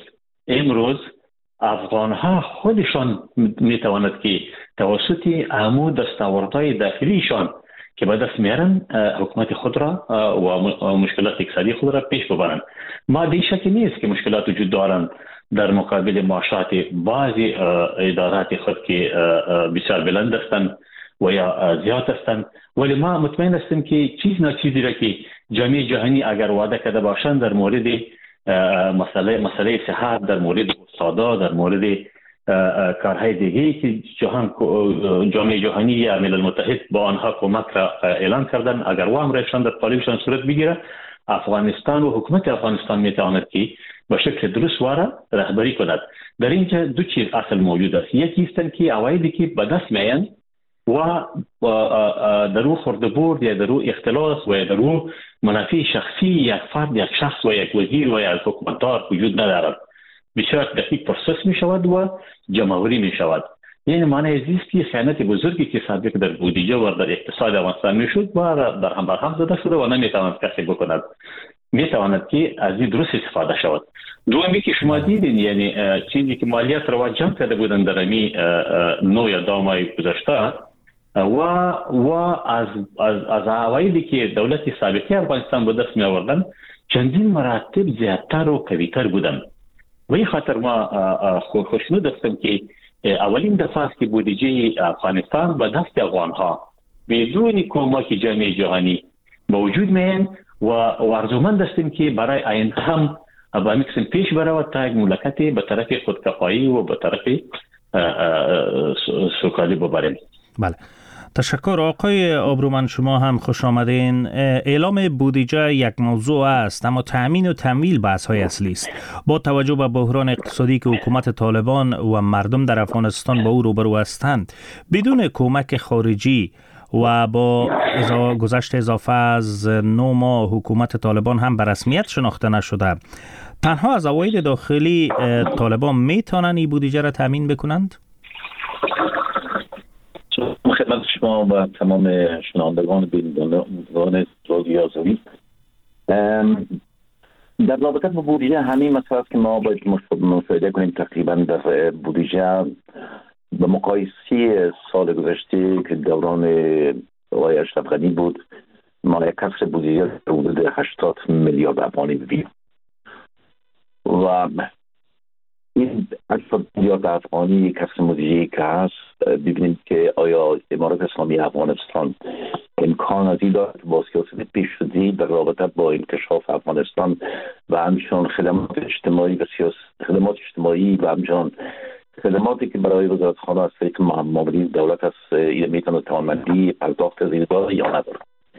امروز افغان ها خودشان میتواند که توسط امو دستاوردهای داخلیشان که به دست میارن حکومت خود را و مشکلات اقتصادی خود را پیش ببرند. ما به شکی نیست که مشکلات وجود دارند در مقابل معاشات بعضی ادارات خود که بسیار بلند هستند و یا زیاد هستند، ولی ما مطمئن هستیم که چیز نه چیزی را که جامعه جهانی اگر وعده کرده باشند در مورد مسئله مسئله صحت، در مورد استادا، در مورد کارهای دیگه که جهان جامعه جهانی یا ملل متحد با آنها کمک را اعلان کردن، اگر وام رایشان در قالبشان صورت بگیره، افغانستان و حکومت افغانستان میتواند که به شکل درست واره رهبری کند. در اینجا دو چیز اصل موجود است. یکی است که عوایدی که به دست میآیند و در او خرده‌برد یا در او اختلاس و در او منافع شخصی یک فرد، یک شخص و یک وزیر و یک حکومتدار وجود ندارد. بسیار دقیق پروسس می شود و جمع‌آوری می شود. یعنی معنی است که خیانت بزرگی که سابق در بودجه و در اقتصاد افغانستان می شد و در هم بر هم زده شده و نمی تواند کسی بکند. می تواند که از این درست استفاده شود. دومی که شما دیدین، یعنی چیزی که مالیات را جمع کرده بودند در امی نو یا دو ماه گذشته و و از از از عوایدی که دولت سابقه افغانستان به دست می آوردن چندین مراتب زیادتر و قوی‌تر بودند. و این خاطر ما خوشنود هستم که اولین دفعه است که بودجه افغانستان به دست افغانها بدون کمک جامعه جهانی موجود می‌اند و آرزومند هستیم که برای آینده هم با میکسیم پیش برود تا یک مملکت به طرف خودکفایی و به طرف سوکالی ببریم.
بله، تشکر آقای آبرومند، شما هم خوش آمدین. اعلام بودجه یک موضوع است، اما تأمین و تمویل بحث های اصلی است. با توجه به بحران اقتصادی که حکومت طالبان و مردم در افغانستان با او روبرو هستند، بدون کمک خارجی و با گذشت اضافه از نه ماه حکومت طالبان هم به رسمیت شناخته نشده، تنها از عواید داخلی طالبان میتونن این بودجه را تأمین بکنند؟
خدمت شما و تمام شنوندگان بینندگان رادیو آزادی، در رابطه با بودجه همین مسئله است که ما باید مشاهده کنیم. تقریبا در بودجه به مقایسه سال گذشته که دوران آقای اشرف غنی بود، ما یک کسر بودجه حدود هشتاد میلیارد افغانی بود و این هشتاد میلیارد افغانی کسر بودجه که هست، ببینیم که آیا امارت اسلامی افغانستان امکان از این دارد با سیاست پیشروی در رابطه با انکشاف افغانستان و همچنان خدمات اجتماعی و سیاست خدمات اجتماعی و همچنان خدماتی که برای وزارتخانه از طریق معاملین دولت است میتونه توانمندی پرداخت از این داره یا نداره.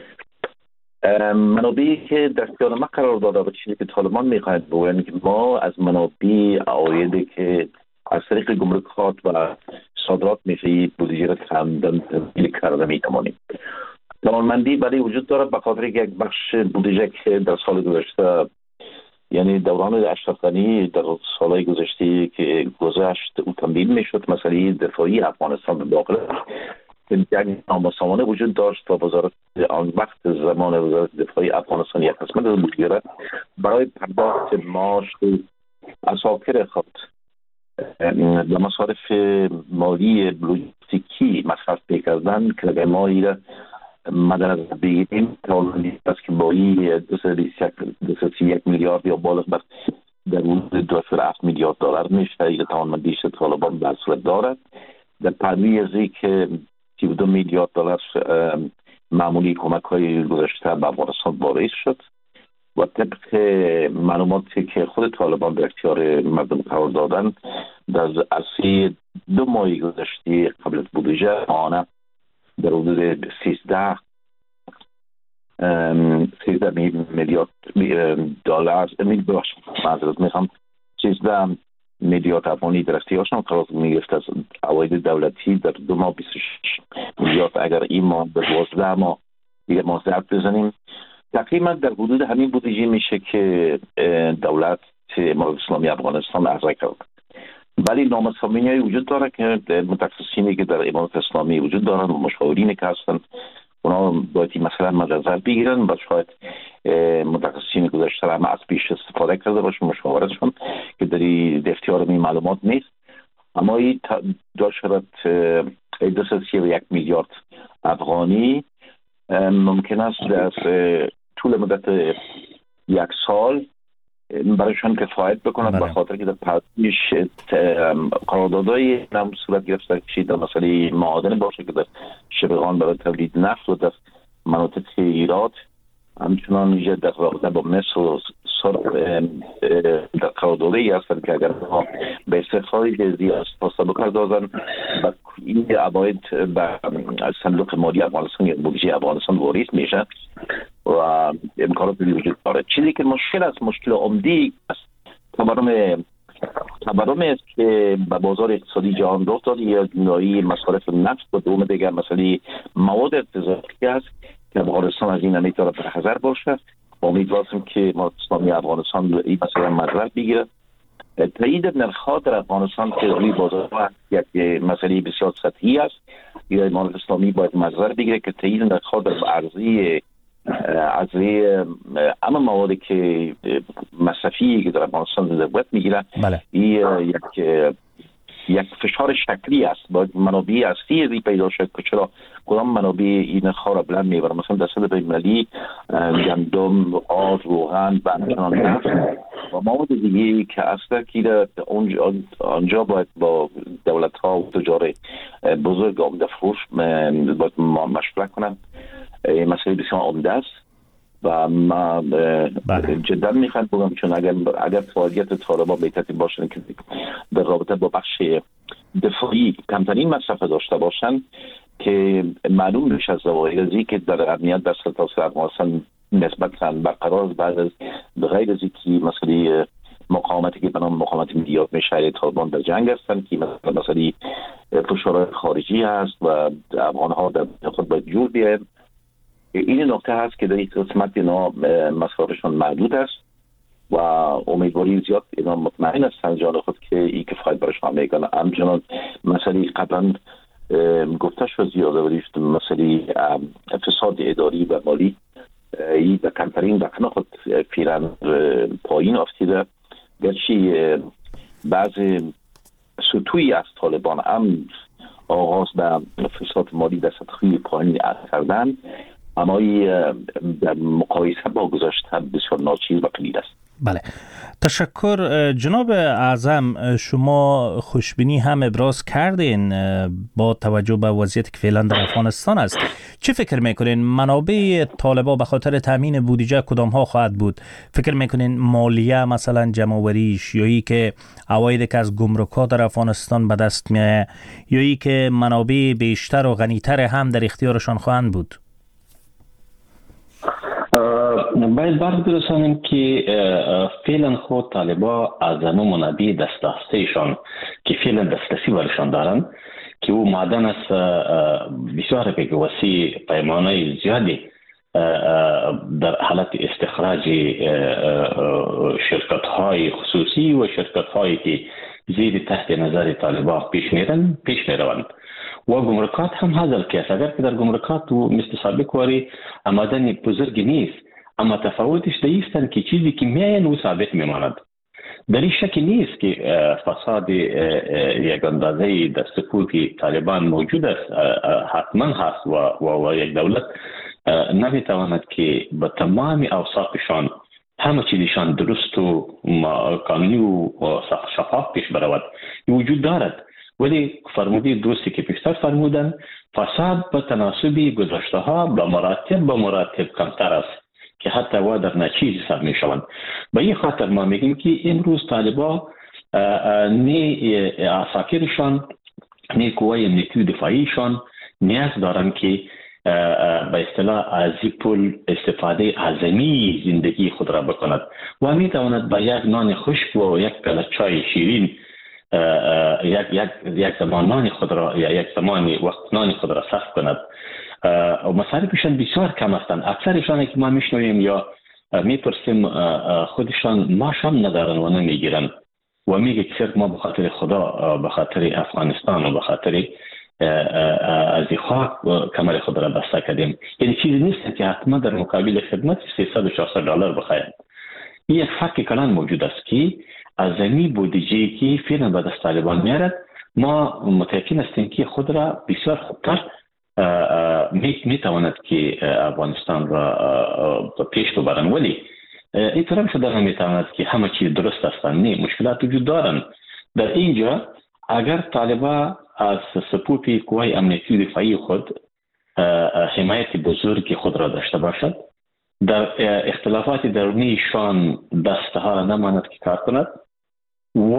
منابعی که در اختیار ما قرار داده و چیزی که طالبان میخواهد بگویند که ما از منابع عوایدی که از طریق گمرکات و صادرات میشه بودجه را تامین کرده میتوانیم. توانمندی برای وجود داره به خاطر یک بخش بودجه که در سال گذشته، یعنی دوران اشرف غنی در سالهای گذشته که گذشت او تمدید میشد، مسئله دفاعی افغانستان به داخل یعنی نامسامانه وجود داشت و وزارت آن وقت زمان وزارت دفاعی افغانستان یک قسمت از بودجه برای پرداخت معاش عساکر خود و مصارف مالی لوجستیکی مصرف می‌کردن که اگر ما ایره مدر از بگیریم توانمندی است که با این دو سی و یک میلیارد یا بالغ بر در حدود دو سی و هفت میلیارد دلار میشه این توانمندیش طالبان به صورت دارد. در پروی از این که سی و دو میلیارد دلار معمولی کمک های گذشته به افغانستان وارد شد و طبق معلوماتی که خود طالبان در اختیار مردم قرار دادن در عرصه دو ماه گذشته قبل از بودجه آنه در حدود سیزده میلیارد دلار معذرت میخوام سیزده میلیارد افغانی در اختیارشان قرار میگرفت از عواید دولتی در دو ماه بیست و شش میلیارد. اگر این ماه به دوازده ماه دیگه ما ضرب بزنیم تقریبا در حدود همین بودجه میشه که دولت امارت اسلامی افغانستان عرضه کرد. ولی نامسامانی وجود داره که متخصصینی که در امارت اسلامی وجود دارن و مشاورینی که هستن اونا باید مثلا مجازات بگیرن و شاید متخصصین گذشته هم از پیش استفاده کرده باشن، مشاورتشون که در این اختیار می معلومات نیست. اما این دو شرط دو سی و یک میلیارد افغانی ممکن است در طول مدت یک سال برایشان کفایت بکنند، به خاطر که در پرتیش قراردادهای نام صورت گرفته که در مسئله معادن باشه که در شبهان برای تولید نفت و در مناطق ایراد، همچنان یه در رابطه با مصر و سرب در قراردادهایی هستند که اگر ما به استخراج زیاد پاسدار کردازن و این عواید به صندوق مالی افغانستان یا بودجه افغانستان واریز میشه و امکانات وجود داره. چیزی که مشکل است، مشکل عمدی است تورم تورم است که به بازار اقتصادی جهان رخ داده، یا نوعی مصارف نفت و دوم دیگر مسئله مواد غذایی است که افغانستان از این نمیتونه برحذر باشه. امیدوارم که ما اسلامی افغانستان این مسئله مدرک بگیره. تایید نرخ‌ها در افغانستان که روی بازار یک مسئله بسیار سطحی است، یا امارات اسلامی باید مدرک بگیره که تایید نرخ‌ها در عرضه از اما موادی که مصرفی که در افغانستان ضرورت میگیره، این یک یک فشار شکلی است. باید منابع اصلی ازی پیدا شد که چرا کدام منابع این خار را بلند میبره. مثلا در صد بین‌المللی گندم، آرد، روغن و همچنان نفت و مواد دیگه که اصلا که اونجا آنجا باید با دولت ها و تجار بزرگ عمده فروش باید مشورت کنند. مسئله بسیار عمده است و ما جدا میخوام بگم چون اگر اگر فعالیت طالبان به ترتیب باشن که در رابطه با بخش دفاعی کمترین مصرف داشته باشن که معلوم میشه از ظواهری که در امنیت در سرتاسر افغانستان نسبتاً برقرار بعد از غیر از اینکه مسئله مقاومتی که به نام مقاومت ملیات میشه طالبان در جنگ هستند که مثلا مسئله فشارهای خارجی هست و افغان‌ها در خود باید جور بیاید. این نکته هست که در این قسمت اینا مصرفشون محدود است و امیدواری زیاد اینا مطمئن هستند جان خود که این کفایت برایشان میکنه. همچنان مسئله قبلا گفته شد زیاده ولیشت مسئله فساد اداری و مالی این در کمترین رقم خود فعلا پایین افتیده، گرچه بعض سطوحی از طالبان هم آغاز به فساد مالی در سطحی پایین کردن، اما در مقایسه با گذشته بسیار ناچیز و قلیل است.
بله، تشکر جناب اعظم. شما خوشبینی هم ابراز کردین با توجه به وضعیتی که فعلا در افغانستان است. چه فکر میکنین منابع طالبان به خاطر تامین بودجه کدام ها خواهد بود؟ فکر میکنین مالیه مثلا جمع‌آوریش، یا ای که عوایدی که از گمرک‌ها در افغانستان به دست میاد، یا ای که منابع بیشتر و غنی‌تر هم در اختیارشان خواهند بود؟
باید برگ برسانیم که فعلا خود طالبا از انو منابع دسترسیشان که فعلا دسترسی برشان دارن که او معدن است بسیار بگ وسیع پیمانه زیادی در حالت استخراج شرکت های خصوصی و شرکت هایی که زیر تحت نظر طالبا پیش میرن پیش میروند و گمرکات هم حاضر که اگر که در گمرکات و مثل سابق واری آمدن بزرگ نیست، اما تفاوتش دیستن که چیزی که میاین و ثابت میماند. در این شک نیست که فساد یک اندازه در سکوت طالبان موجود است، حتما هست و, و, و یک دولت نمیتواند که با تمام اوصافشان همه چیزشان درست و قانونی و شفاف پیش برود وجود دارد. ولی فرمودی دوستی که پیشتر فرمودن فساد به تناسبی گذشته ها به مراتب به مراتب کمتر است که حتی و در نچیز حساب می شوند. به این خاطر ما میگیم که امروز طالبا نه عساکرشان نه قوای امنیتی دفاعیشان نیاز دارن که به اصطلاح از پول استفاده اعظمی زندگی خود را بکند و می تواند با یک نان خشک و یک پیاله چای شیرین یک یک یک زمان نان خود را یا یک زمان وقت نان خود را صرف کند و مصارفشان بسیار کم هستند. اکثرشان که ما میشنویم یا میپرسیم خودشان ماش هم ندارن و نمیگیرن و میگه که صرف ما به خاطر خدا به خاطر افغانستان و به خاطر از خاک کمر خود را بسته کردیم. یعنی چیزی نیست که حتما در مقابل خدمت سیصد و چهارصد دلار بخواهیم. این یک فرق کلان موجود است که از زمین بودجه‌ای که فعلا به دست طالبان میارد ما متأکد هستیم که خود را بسیار خوبتر می تواند که افغانستان را پیش ببرند. ولی این طرف شده هم می تواند که همه چیز درست است. نه، مشکلات وجود دارند. در اینجا اگر طالبان از سپورت قوای امنیتی دفاعی خود حمایت بزرگ خود را داشته باشد، در اختلافات درونی شان دستها را نماند که کار کند و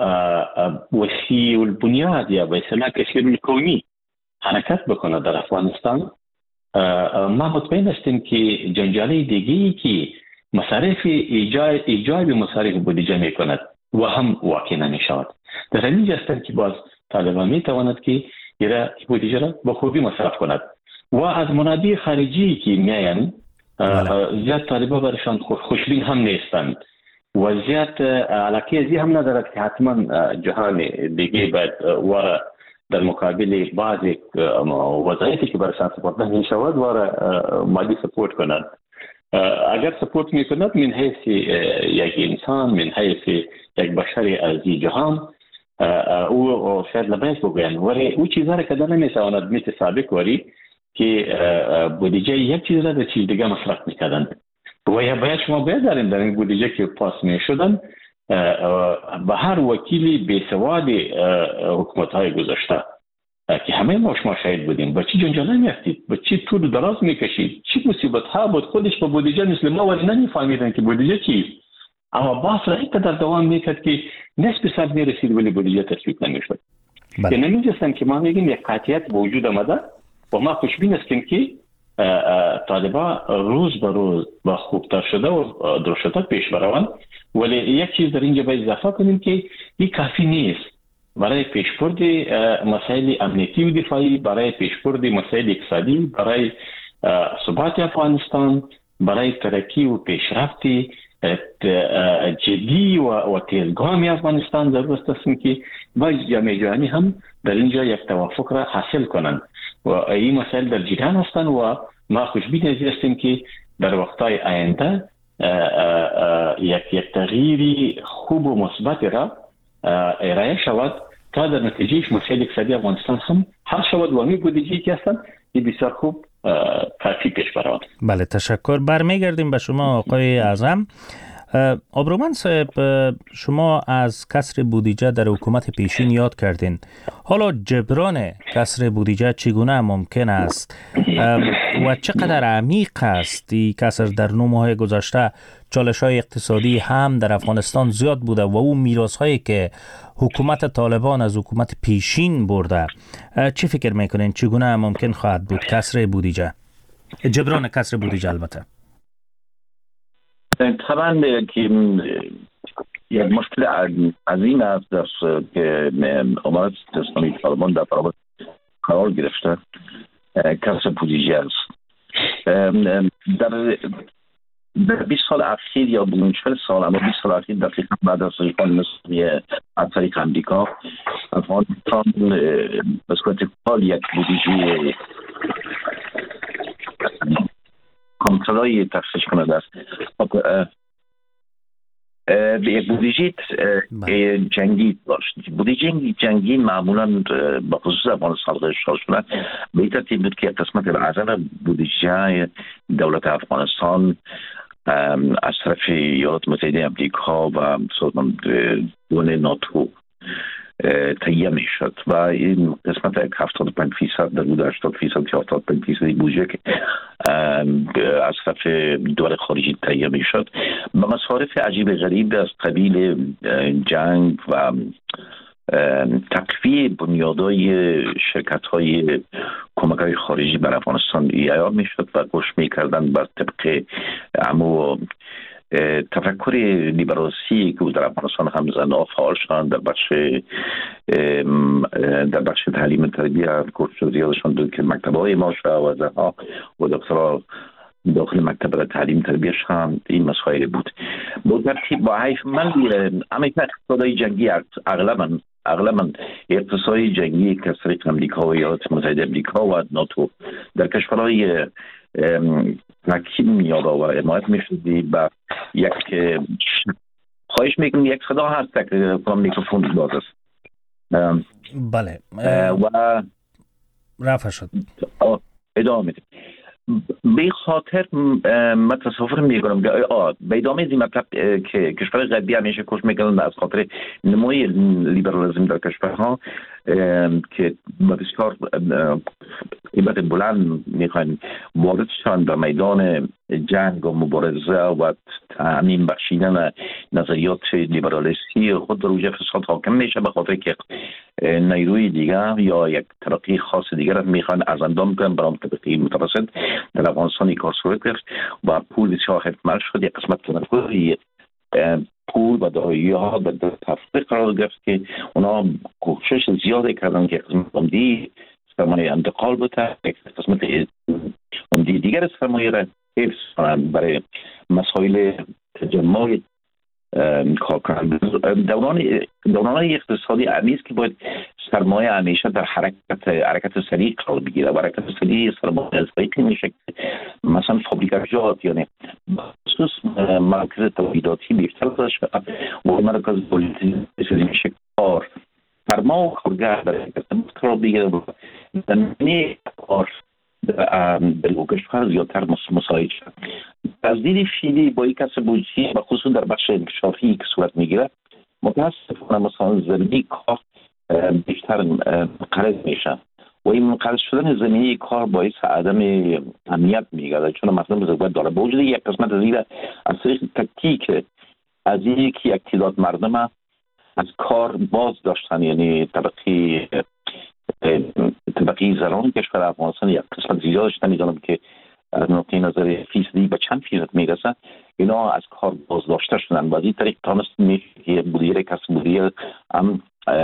وسیع البنیاد یا به اصطلاح کثیر الکونی حرکت بکند در افغانستان، ما مطمئن هستیم که جنجال دیگه‌ای که مصارف ایجاد ایجاد مصارف بودجه میکند و هم واقع نمیشود. در اینجا است که باز طالبان میتواند که ایرا بودجه را به خوبی مصرف کند و از منابع خارجی که میایند زیاد طالبان برشان خوشبین هم نیستند و زیاد علاقه ازی هم ندارد که حتما جهان دیگه باید وارا در مقابل بعضی وضعیتی که برشان سپورت می شود وارا مالی سپورت کند. اگر سپورت می کند من حیث یک انسان، من حیث یک بشری از این جهان، او شاید لباس بگوین ولی او چیزها را که در نمیتواند مثل سابق وری که بودجه یک چیز را در چیز دیگه مصرف میکردند و یا باید شما باید داریم در این بودجه که پاس میشدن به هر وکیلی بیسواد حکومت های گذاشته که همه ما شما شاهد بودیم با چی جنجاله میافتید، با چی طول دراز میکشید، چی مصیبت ها بود خودش با بودجه مثل ما ولی نمیفهمیدن که بودجه چیست، اما باز را اینقدر دوام میکرد که نصف سال میرسید ولی بودجه تصویب نمیشد. که نمیجستن که ما میگیم یک قطعیت به وجود آمده و ما خوشبین هستیم که طالبان روز به روز با خوبتر شده و درشتر پیش بروند. ولی یک چیز در اینجا باید اضافه کنیم که این کافی نیست برای پیشبرد مسائل امنیتی و دفاعی، برای پیشبرد مسائل اقتصادی، برای ثبات افغانستان، برای ترقی و پیشرفت جدی و, و تیزگامی افغانستان ضرورت است که با جامعه جهانی هم در اینجا یک توافق را حاصل کنند و این مسائل در جریان هستند و ما خوشبین هستیم که در وقتهای آینده یک یک تغییری خوب و مثبت را ارائه شود تا در نتیجهش مسائل اقتصادی افغانستان هم حل شود و می بودجه‌ای که هستند این بسیار خوب کافی پیش برود.
بله، تشکر. برمیگردیم به شما آقای اعظم. ابرومند صاحب، شما از کسر بودجه در حکومت پیشین یاد کردین. حالا جبران کسر بودجه چگونه ممکن است و چقدر عمیق است این کسر؟ در نه ماه گذشته چالش‌های اقتصادی هم در افغانستان زیاد بوده و اون میراث‌هایی که حکومت طالبان از حکومت پیشین برده، چی فکر میکنین چگونه ممکن خواهد بود کسر بودجه، جبران کسر بودجه؟ البته
طبعا که یک مشکل عظیم است که امارت اسلامی طالبان در برابر قرار گرفته کسر بودجه است. در در بیست سال اخیر یا چهل سال، اما بیست سال اخیر دقیقا بعد از ریحان نسبی از طریق امریکا، افغانستان به صورت کل یک بودجه کنترلی تخصیص کننده است. یک بودجه جنگی داشت. بودجه جنگی معمولا به خصوص افغانستان اشتغال شده به این ترتیب بود که قسمت اعظم بودجه دولت افغانستان از طرف ایالات متحده امریکا و سازمان دول ناتو تهیه می شد و این قسمت هفتاد و پنج فیصد در بود هشتاد فیصد که هفتاد و پنج فیصد بودجه که از طرف دول خارجی تهیه می شد به مصارف عجیب غریب از قبیل جنگ و تقویه بنیادهای شرکت های کمک های خارجی بر افغانستان ایار می شد و گوش می کردن بر طبق امو تفکر لیبراسی که در افغانستان هم زن فعال شدن در بخش در بخش تعلیم تربیت کورس زیادشان دو که مکتبه های ما شد و زنها و دکترها داخل مکتب تعلیم تربیت هم این مسائل بود. با ترتیب با حیف من امیت اقتصادهای جنگی اغلبا اغلب اقتصادی جنگی که از طریق امریکا و ایالات متحده امریکا و ناتو در کشورهای حکیم یادآور حمایت میشدی و یک خواهش میکنم یک صدا هست که میکروفون باز است.
بله
و
رفع شد
ادامه میدیم. به خاطر من تصور میکنم که به ادامه این مطلب که کشور غربی همیشه کوشش میکنن از خاطر نموی لیبرالیسم در کشورها که بسیار قیمت بلند میخواین وارد شدن در میدان جنگ و مبارزه و تعمیم بخشیدن نظریات لیبرالیستی خود در اوج فساد حاکم میشه، به خاطر که نیروی دیگر یا یک طبقه خاص دیگر میخوان از اندام کنن برای طبقه متوسط. در افغانستان کار صورت گرفت و پول بسیار حتمل شد. یک قسمت تنفری پول و دارایی ها به تفریق قرار گرفت که اونا کوشش زیاده کردن که قسمت عمدی سرمایه انتقال بوده، یک قسمت عمدی دیگر سرمایه را حفظ کنند برای مسائل تجمع کار کنند. دوران دوران اقتصادی عمیق که باید سرمایه همیشه در حرکت حرکت سریع قرار بگیره و حرکت سریع سرمایه از طریقی میشه مثلا فابریکات یعنی خصوص مرکز تولیداتی بیشتر داشت و مرکز تولیداتی میشه کار فرما و کارگر در حرکت قرار بگیره و زمینه کار به کشور زیادتر مساعد شد. از دید فعلی با یک کسب بودجه و خصوص در بخش انکشافی که صورت میگیره متاسفانه مثلا زمینه کار بیشتر منقرض میشه و این منقرض شدن زمینه کار باعث عدم امنیت میگرده، چون مثلا بزرگوار داره با وجود یک قسمت از این از طریق تکتیک از این که یک تعداد مردم از کار باز داشتن، یعنی طبقه طبقه زنان کشور افغانستان یک قسمت زیاد داشتن. میدونم که از نقطه نظر فیصدی به چند فیصد میرسه اینا از کار باز داشته شدن و از این طریق تانست میشه که مدیر کسب مدیر هم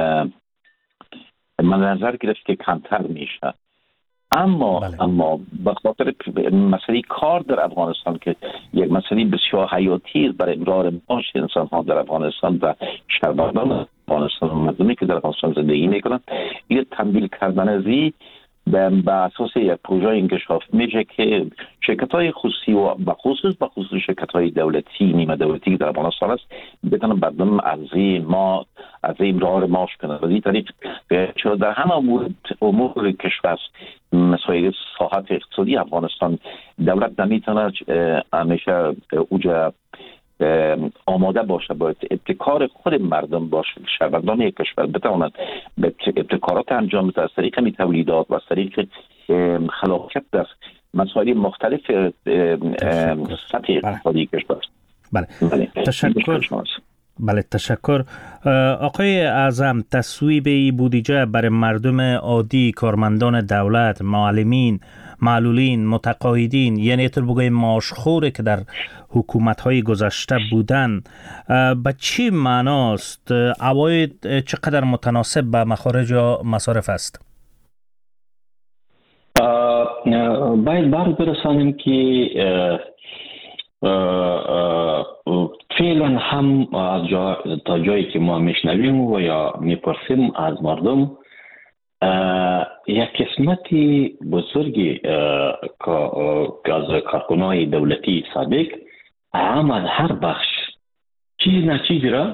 من نظر گرفت که کمتر میشه. اما بله. اما به خاطر مسئله کار در افغانستان که یک مسئله بسیار حیاتی برای امرار معاش انسان ها در افغانستان و شهروندان افغانستان و مردمی که در افغانستان زندگی میکنن، این تمویل کردن از این به اساس یک پروژه انکشاف میشه که شرکت های خصوصی و بخصوص بخصوص شرکت های دولتی نیمه دولتی که در افغانستان است بتونن مردم از ما از امرار معاش کنند و این طریق چرا در همه امور امور کشور مسائل ساحت اقتصادی افغانستان دولت نمیتونه همیشه اوجا آماده باشه، باید ابتکار خود مردم باشه، شهروندان یک کشور بتوانند به ابتکارات انجام بده از طریق تولیدات و از طریق خلاقیت در مسائل مختلف سطح اقتصادی کشور.
بله تشکر. بله تشکر آقای اعظم. تصویب بودجه برای مردم عادی، کارمندان دولت، معلمین، معلولین، متقاعدین، یعنی طور بگویم معاشخوره که در حکومت‌های گذشته بودن، به چی معناست؟ عواید چقدر متناسب به مخارج و مصارف است؟
باید بار برسانیم که فعلا هم از جا تا جایی که ما میشنویم و یا میپرسیم از مردم، یک قسمتی بزرگی که از کارکنای دولتی سابق هم از هر بخش چیز نه چیزی را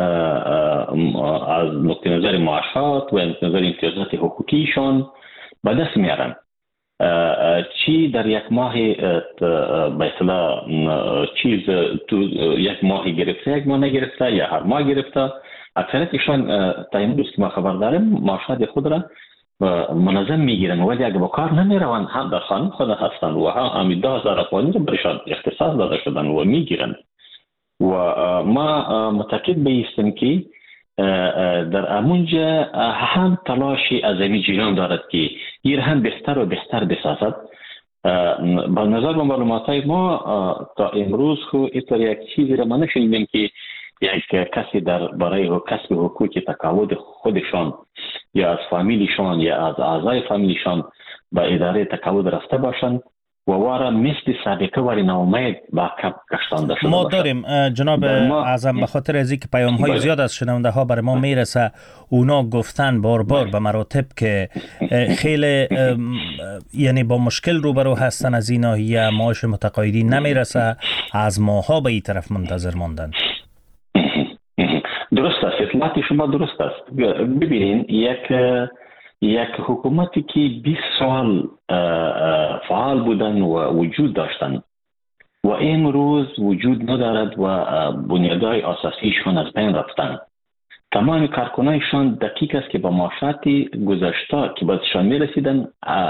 از نقطه نظر معاشات و نقطه نظر امتیازات حقوقیشان به دست میارن. چی در یک ماه به اصطلاح چیز تو یک ماه گرفته، یک ماه نگرفته یا هر ماه گرفته، اکثریتشان تا امروز که ما خبر داریم معاشات خود را منظم میگیرن ولی اگه با کار نمیروند هم در خانه خود هستن و هم امیده هزار افغانی را برشان اختصاص داده شدن و میگیرن و ما متأکد بیستیم که در امونجا هم تلاشی عظیمی جریان دارد که این هم بهتر و بهتر بسازد. با نظر به معلوماتای ما تا امروز خو اینطور یک چیزی را ما نشنیدیم که یک کسی در برای کسب حقوق تقاعد خودشان یا از فامیلیشان یا از اعضای فامیلیشان به اداره تقاعد رفته باشند و واره مثل سابقه واری ناامید با کپ کشتانده شده
ما
باشد.
داریم جناب اعظم به خاطر از اینکه پیام های زیاد از شنونده ها برای ما میرسه، اونا گفتن بار بار به مراتب که خیلی یعنی با مشکل روبرو هستن از این ناحیه، معاش متقاعدین نمیرسه، از ماها به این طرف منتظر ماندن.
درست است، اطلاعات شما درست است. ببینید یک یک حکومتی که بیست سال فعال بودن و وجود داشتن و امروز وجود ندارد و بنیادهای اساسیشون از بین رفتن. تمام کارکنانشان دقیق است که با معاشات گذشته که بهشان میرسیدن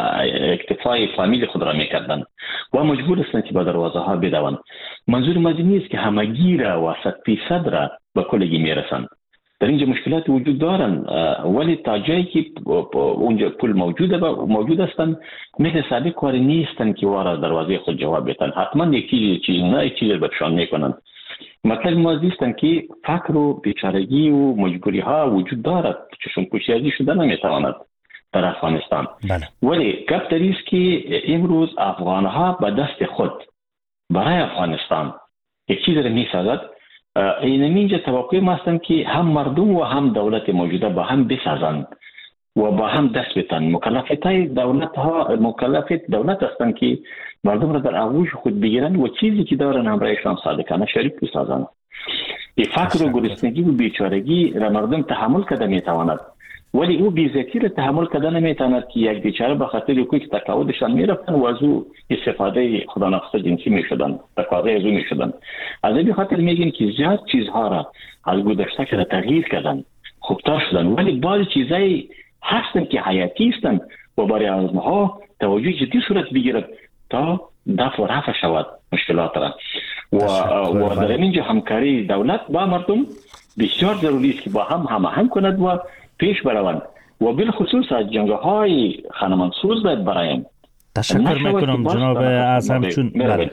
اکتفای فامیل خود را میکردن و مجبور هستند که با دروازه ها بدوند. منظور ما نیست که همگی را و صد فیصد را به کلگی میرسند. در اینجا مشکلات وجود دارن، ولی تا جایی که اونجا پول موجوده موجود هستند مثل سابق کاری نیستن که وارد دروازه خود جواب بدن. حتما یک چیزی چیز نه یک چیزی برشان میکنن. مطلب ما زیستن که فقر و بیچارگی و مجبوری ها وجود دارد، چشم پوشیازی شده نمیتواند در افغانستان.
بله.
ولی گپ در است که امروز افغان ها به دست خود برای افغانستان یک چیز را میسازد. این اینجا توقع ما هستم که هم مردم و هم دولت موجوده با هم بسازند و با هم دست بتن. مکلفیت های دولت ها مکلفیت دولت هستند که مردم را در آغوش خود بگیرند و چیزی که دارن همراهشان صادقانه شریک بسازند. این فقر و گرسنگی و بیچارگی را مردم تحمل کرده میتواند، ولی او بی‌عزتی را تحمل کرده نمیتواند که یک بیچاره به خاطر حقوق تقاعدشان میرفتن و از او استفاده خدا ناخواسته جنسی میشدن، تقاضا از او میشدن. از این خاطر میگیم که زیاد چیزها را از گذشته که تغییر کردن، خوبتر شدن، ولی بعضی چیزایی هستن که حیاتی هستن و برای آنها توجه جدی صورت بگیرد تا دفع و رفع شود مشکلات را. و, و در اینجا همکاری دولت با مردم بسیار ضروری است که با هم هماهنگ کند و پیش بروند و بالخصوص از جنگ‌های خانمانسوز باید برایم.
تشکر میکنم جناب اعظم، چون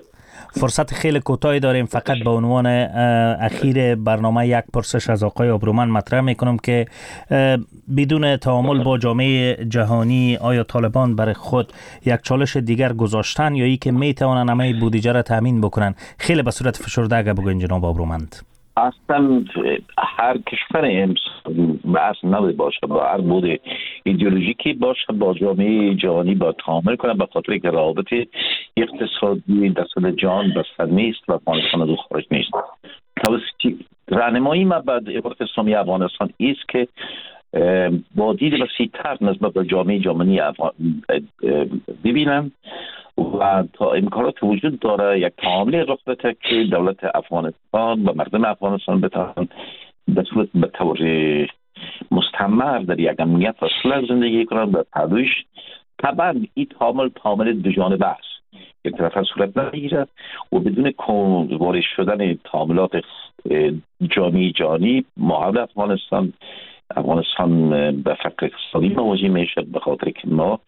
فرصت خیلی کوتاهی داریم، فقط به عنوان اخیر برنامه یک پرسش از آقای آبرومند مطرح میکنم که بدون تعامل با جامعه جهانی آیا طالبان برای خود یک چالش دیگر گذاشتن یا ای که میتوانن همه بودجه را تامین بکنن؟ خیلی به صورت فشرده اگه بگوین جناب آبرومند.
اصلا هر کشور بحث نباید باشه با هر بود ایدئولوژیکی باشه با جامعه جهانی با تعامل کنه، به خاطر که روابط اقتصادی دست جهان بسته نیست و افغانستان از خارج نیست. راهنمایی ما بعد امارت اسلامی افغانستان است که با دید وسیع‌تر نسبت به جامعه جهانی ببینن و تا امکانات وجود داره یک تعامل رخ بده که دولت افغانستان و مردم افغانستان بتوانند به طور مستمر در یک امنیت و صلح زندگی کنند و پدویش. طبعا این تعامل تعامل دو جانبه است، یک طرف صورت نمیگیرد و بدون وارد شدن تعاملات جامعه جهانی محل افغانستان افغانستان به فقر اقتصادی مواجه میشد، به خاطر که ما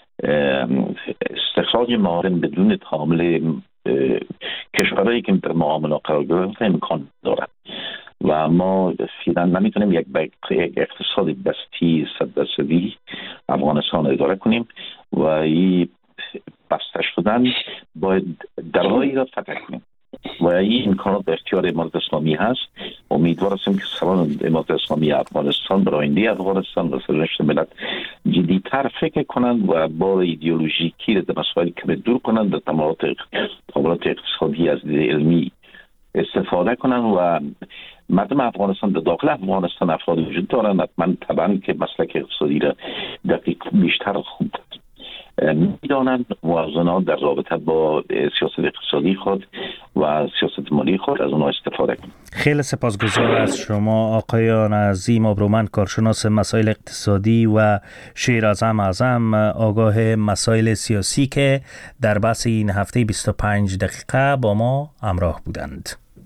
استخراج موارد بدون تعامل کشورهایی که در معامله قرار گرفته امکان دارد و ما فعلا نمیتونیم یک یک اقتصاد بستی صد درصدی افغانستان اداره کنیم و این بسته شدن باید درهایی را فتح کنیم و این امکانات به اختیار امارت اسلامی هست. امیدوار هستیم که سران امارت اسلامی افغانستان برای آینده افغانستان و سرنوشت ملت جدی‌تر فکر کنند و با ایدئولوژیکی را در مسائل کمی دور کنند، در تعاملات اقتصادی از دید علمی استفاده کنند و مردم افغانستان در داخل افغانستان افراد وجود دارند حتما طبعا که مسلک اقتصادی را دقیق بیشتر خوب میدانند موازنات در رابطه با سیاست اقتصادی خود و سیاست مالی خود از اونها استفاده کنند.
خیلی سپاسگزار از شما آقایان عظیم آبرومند، کارشناس مسائل اقتصادی و شیر اعظم اعظم آگاه مسائل سیاسی که در بحث این هفته بیست و پنج دقیقه با ما همراه بودند.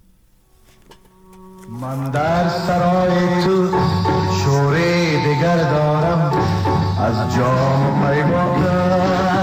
من در سرای تو شوری دیگر دارم از جام میوه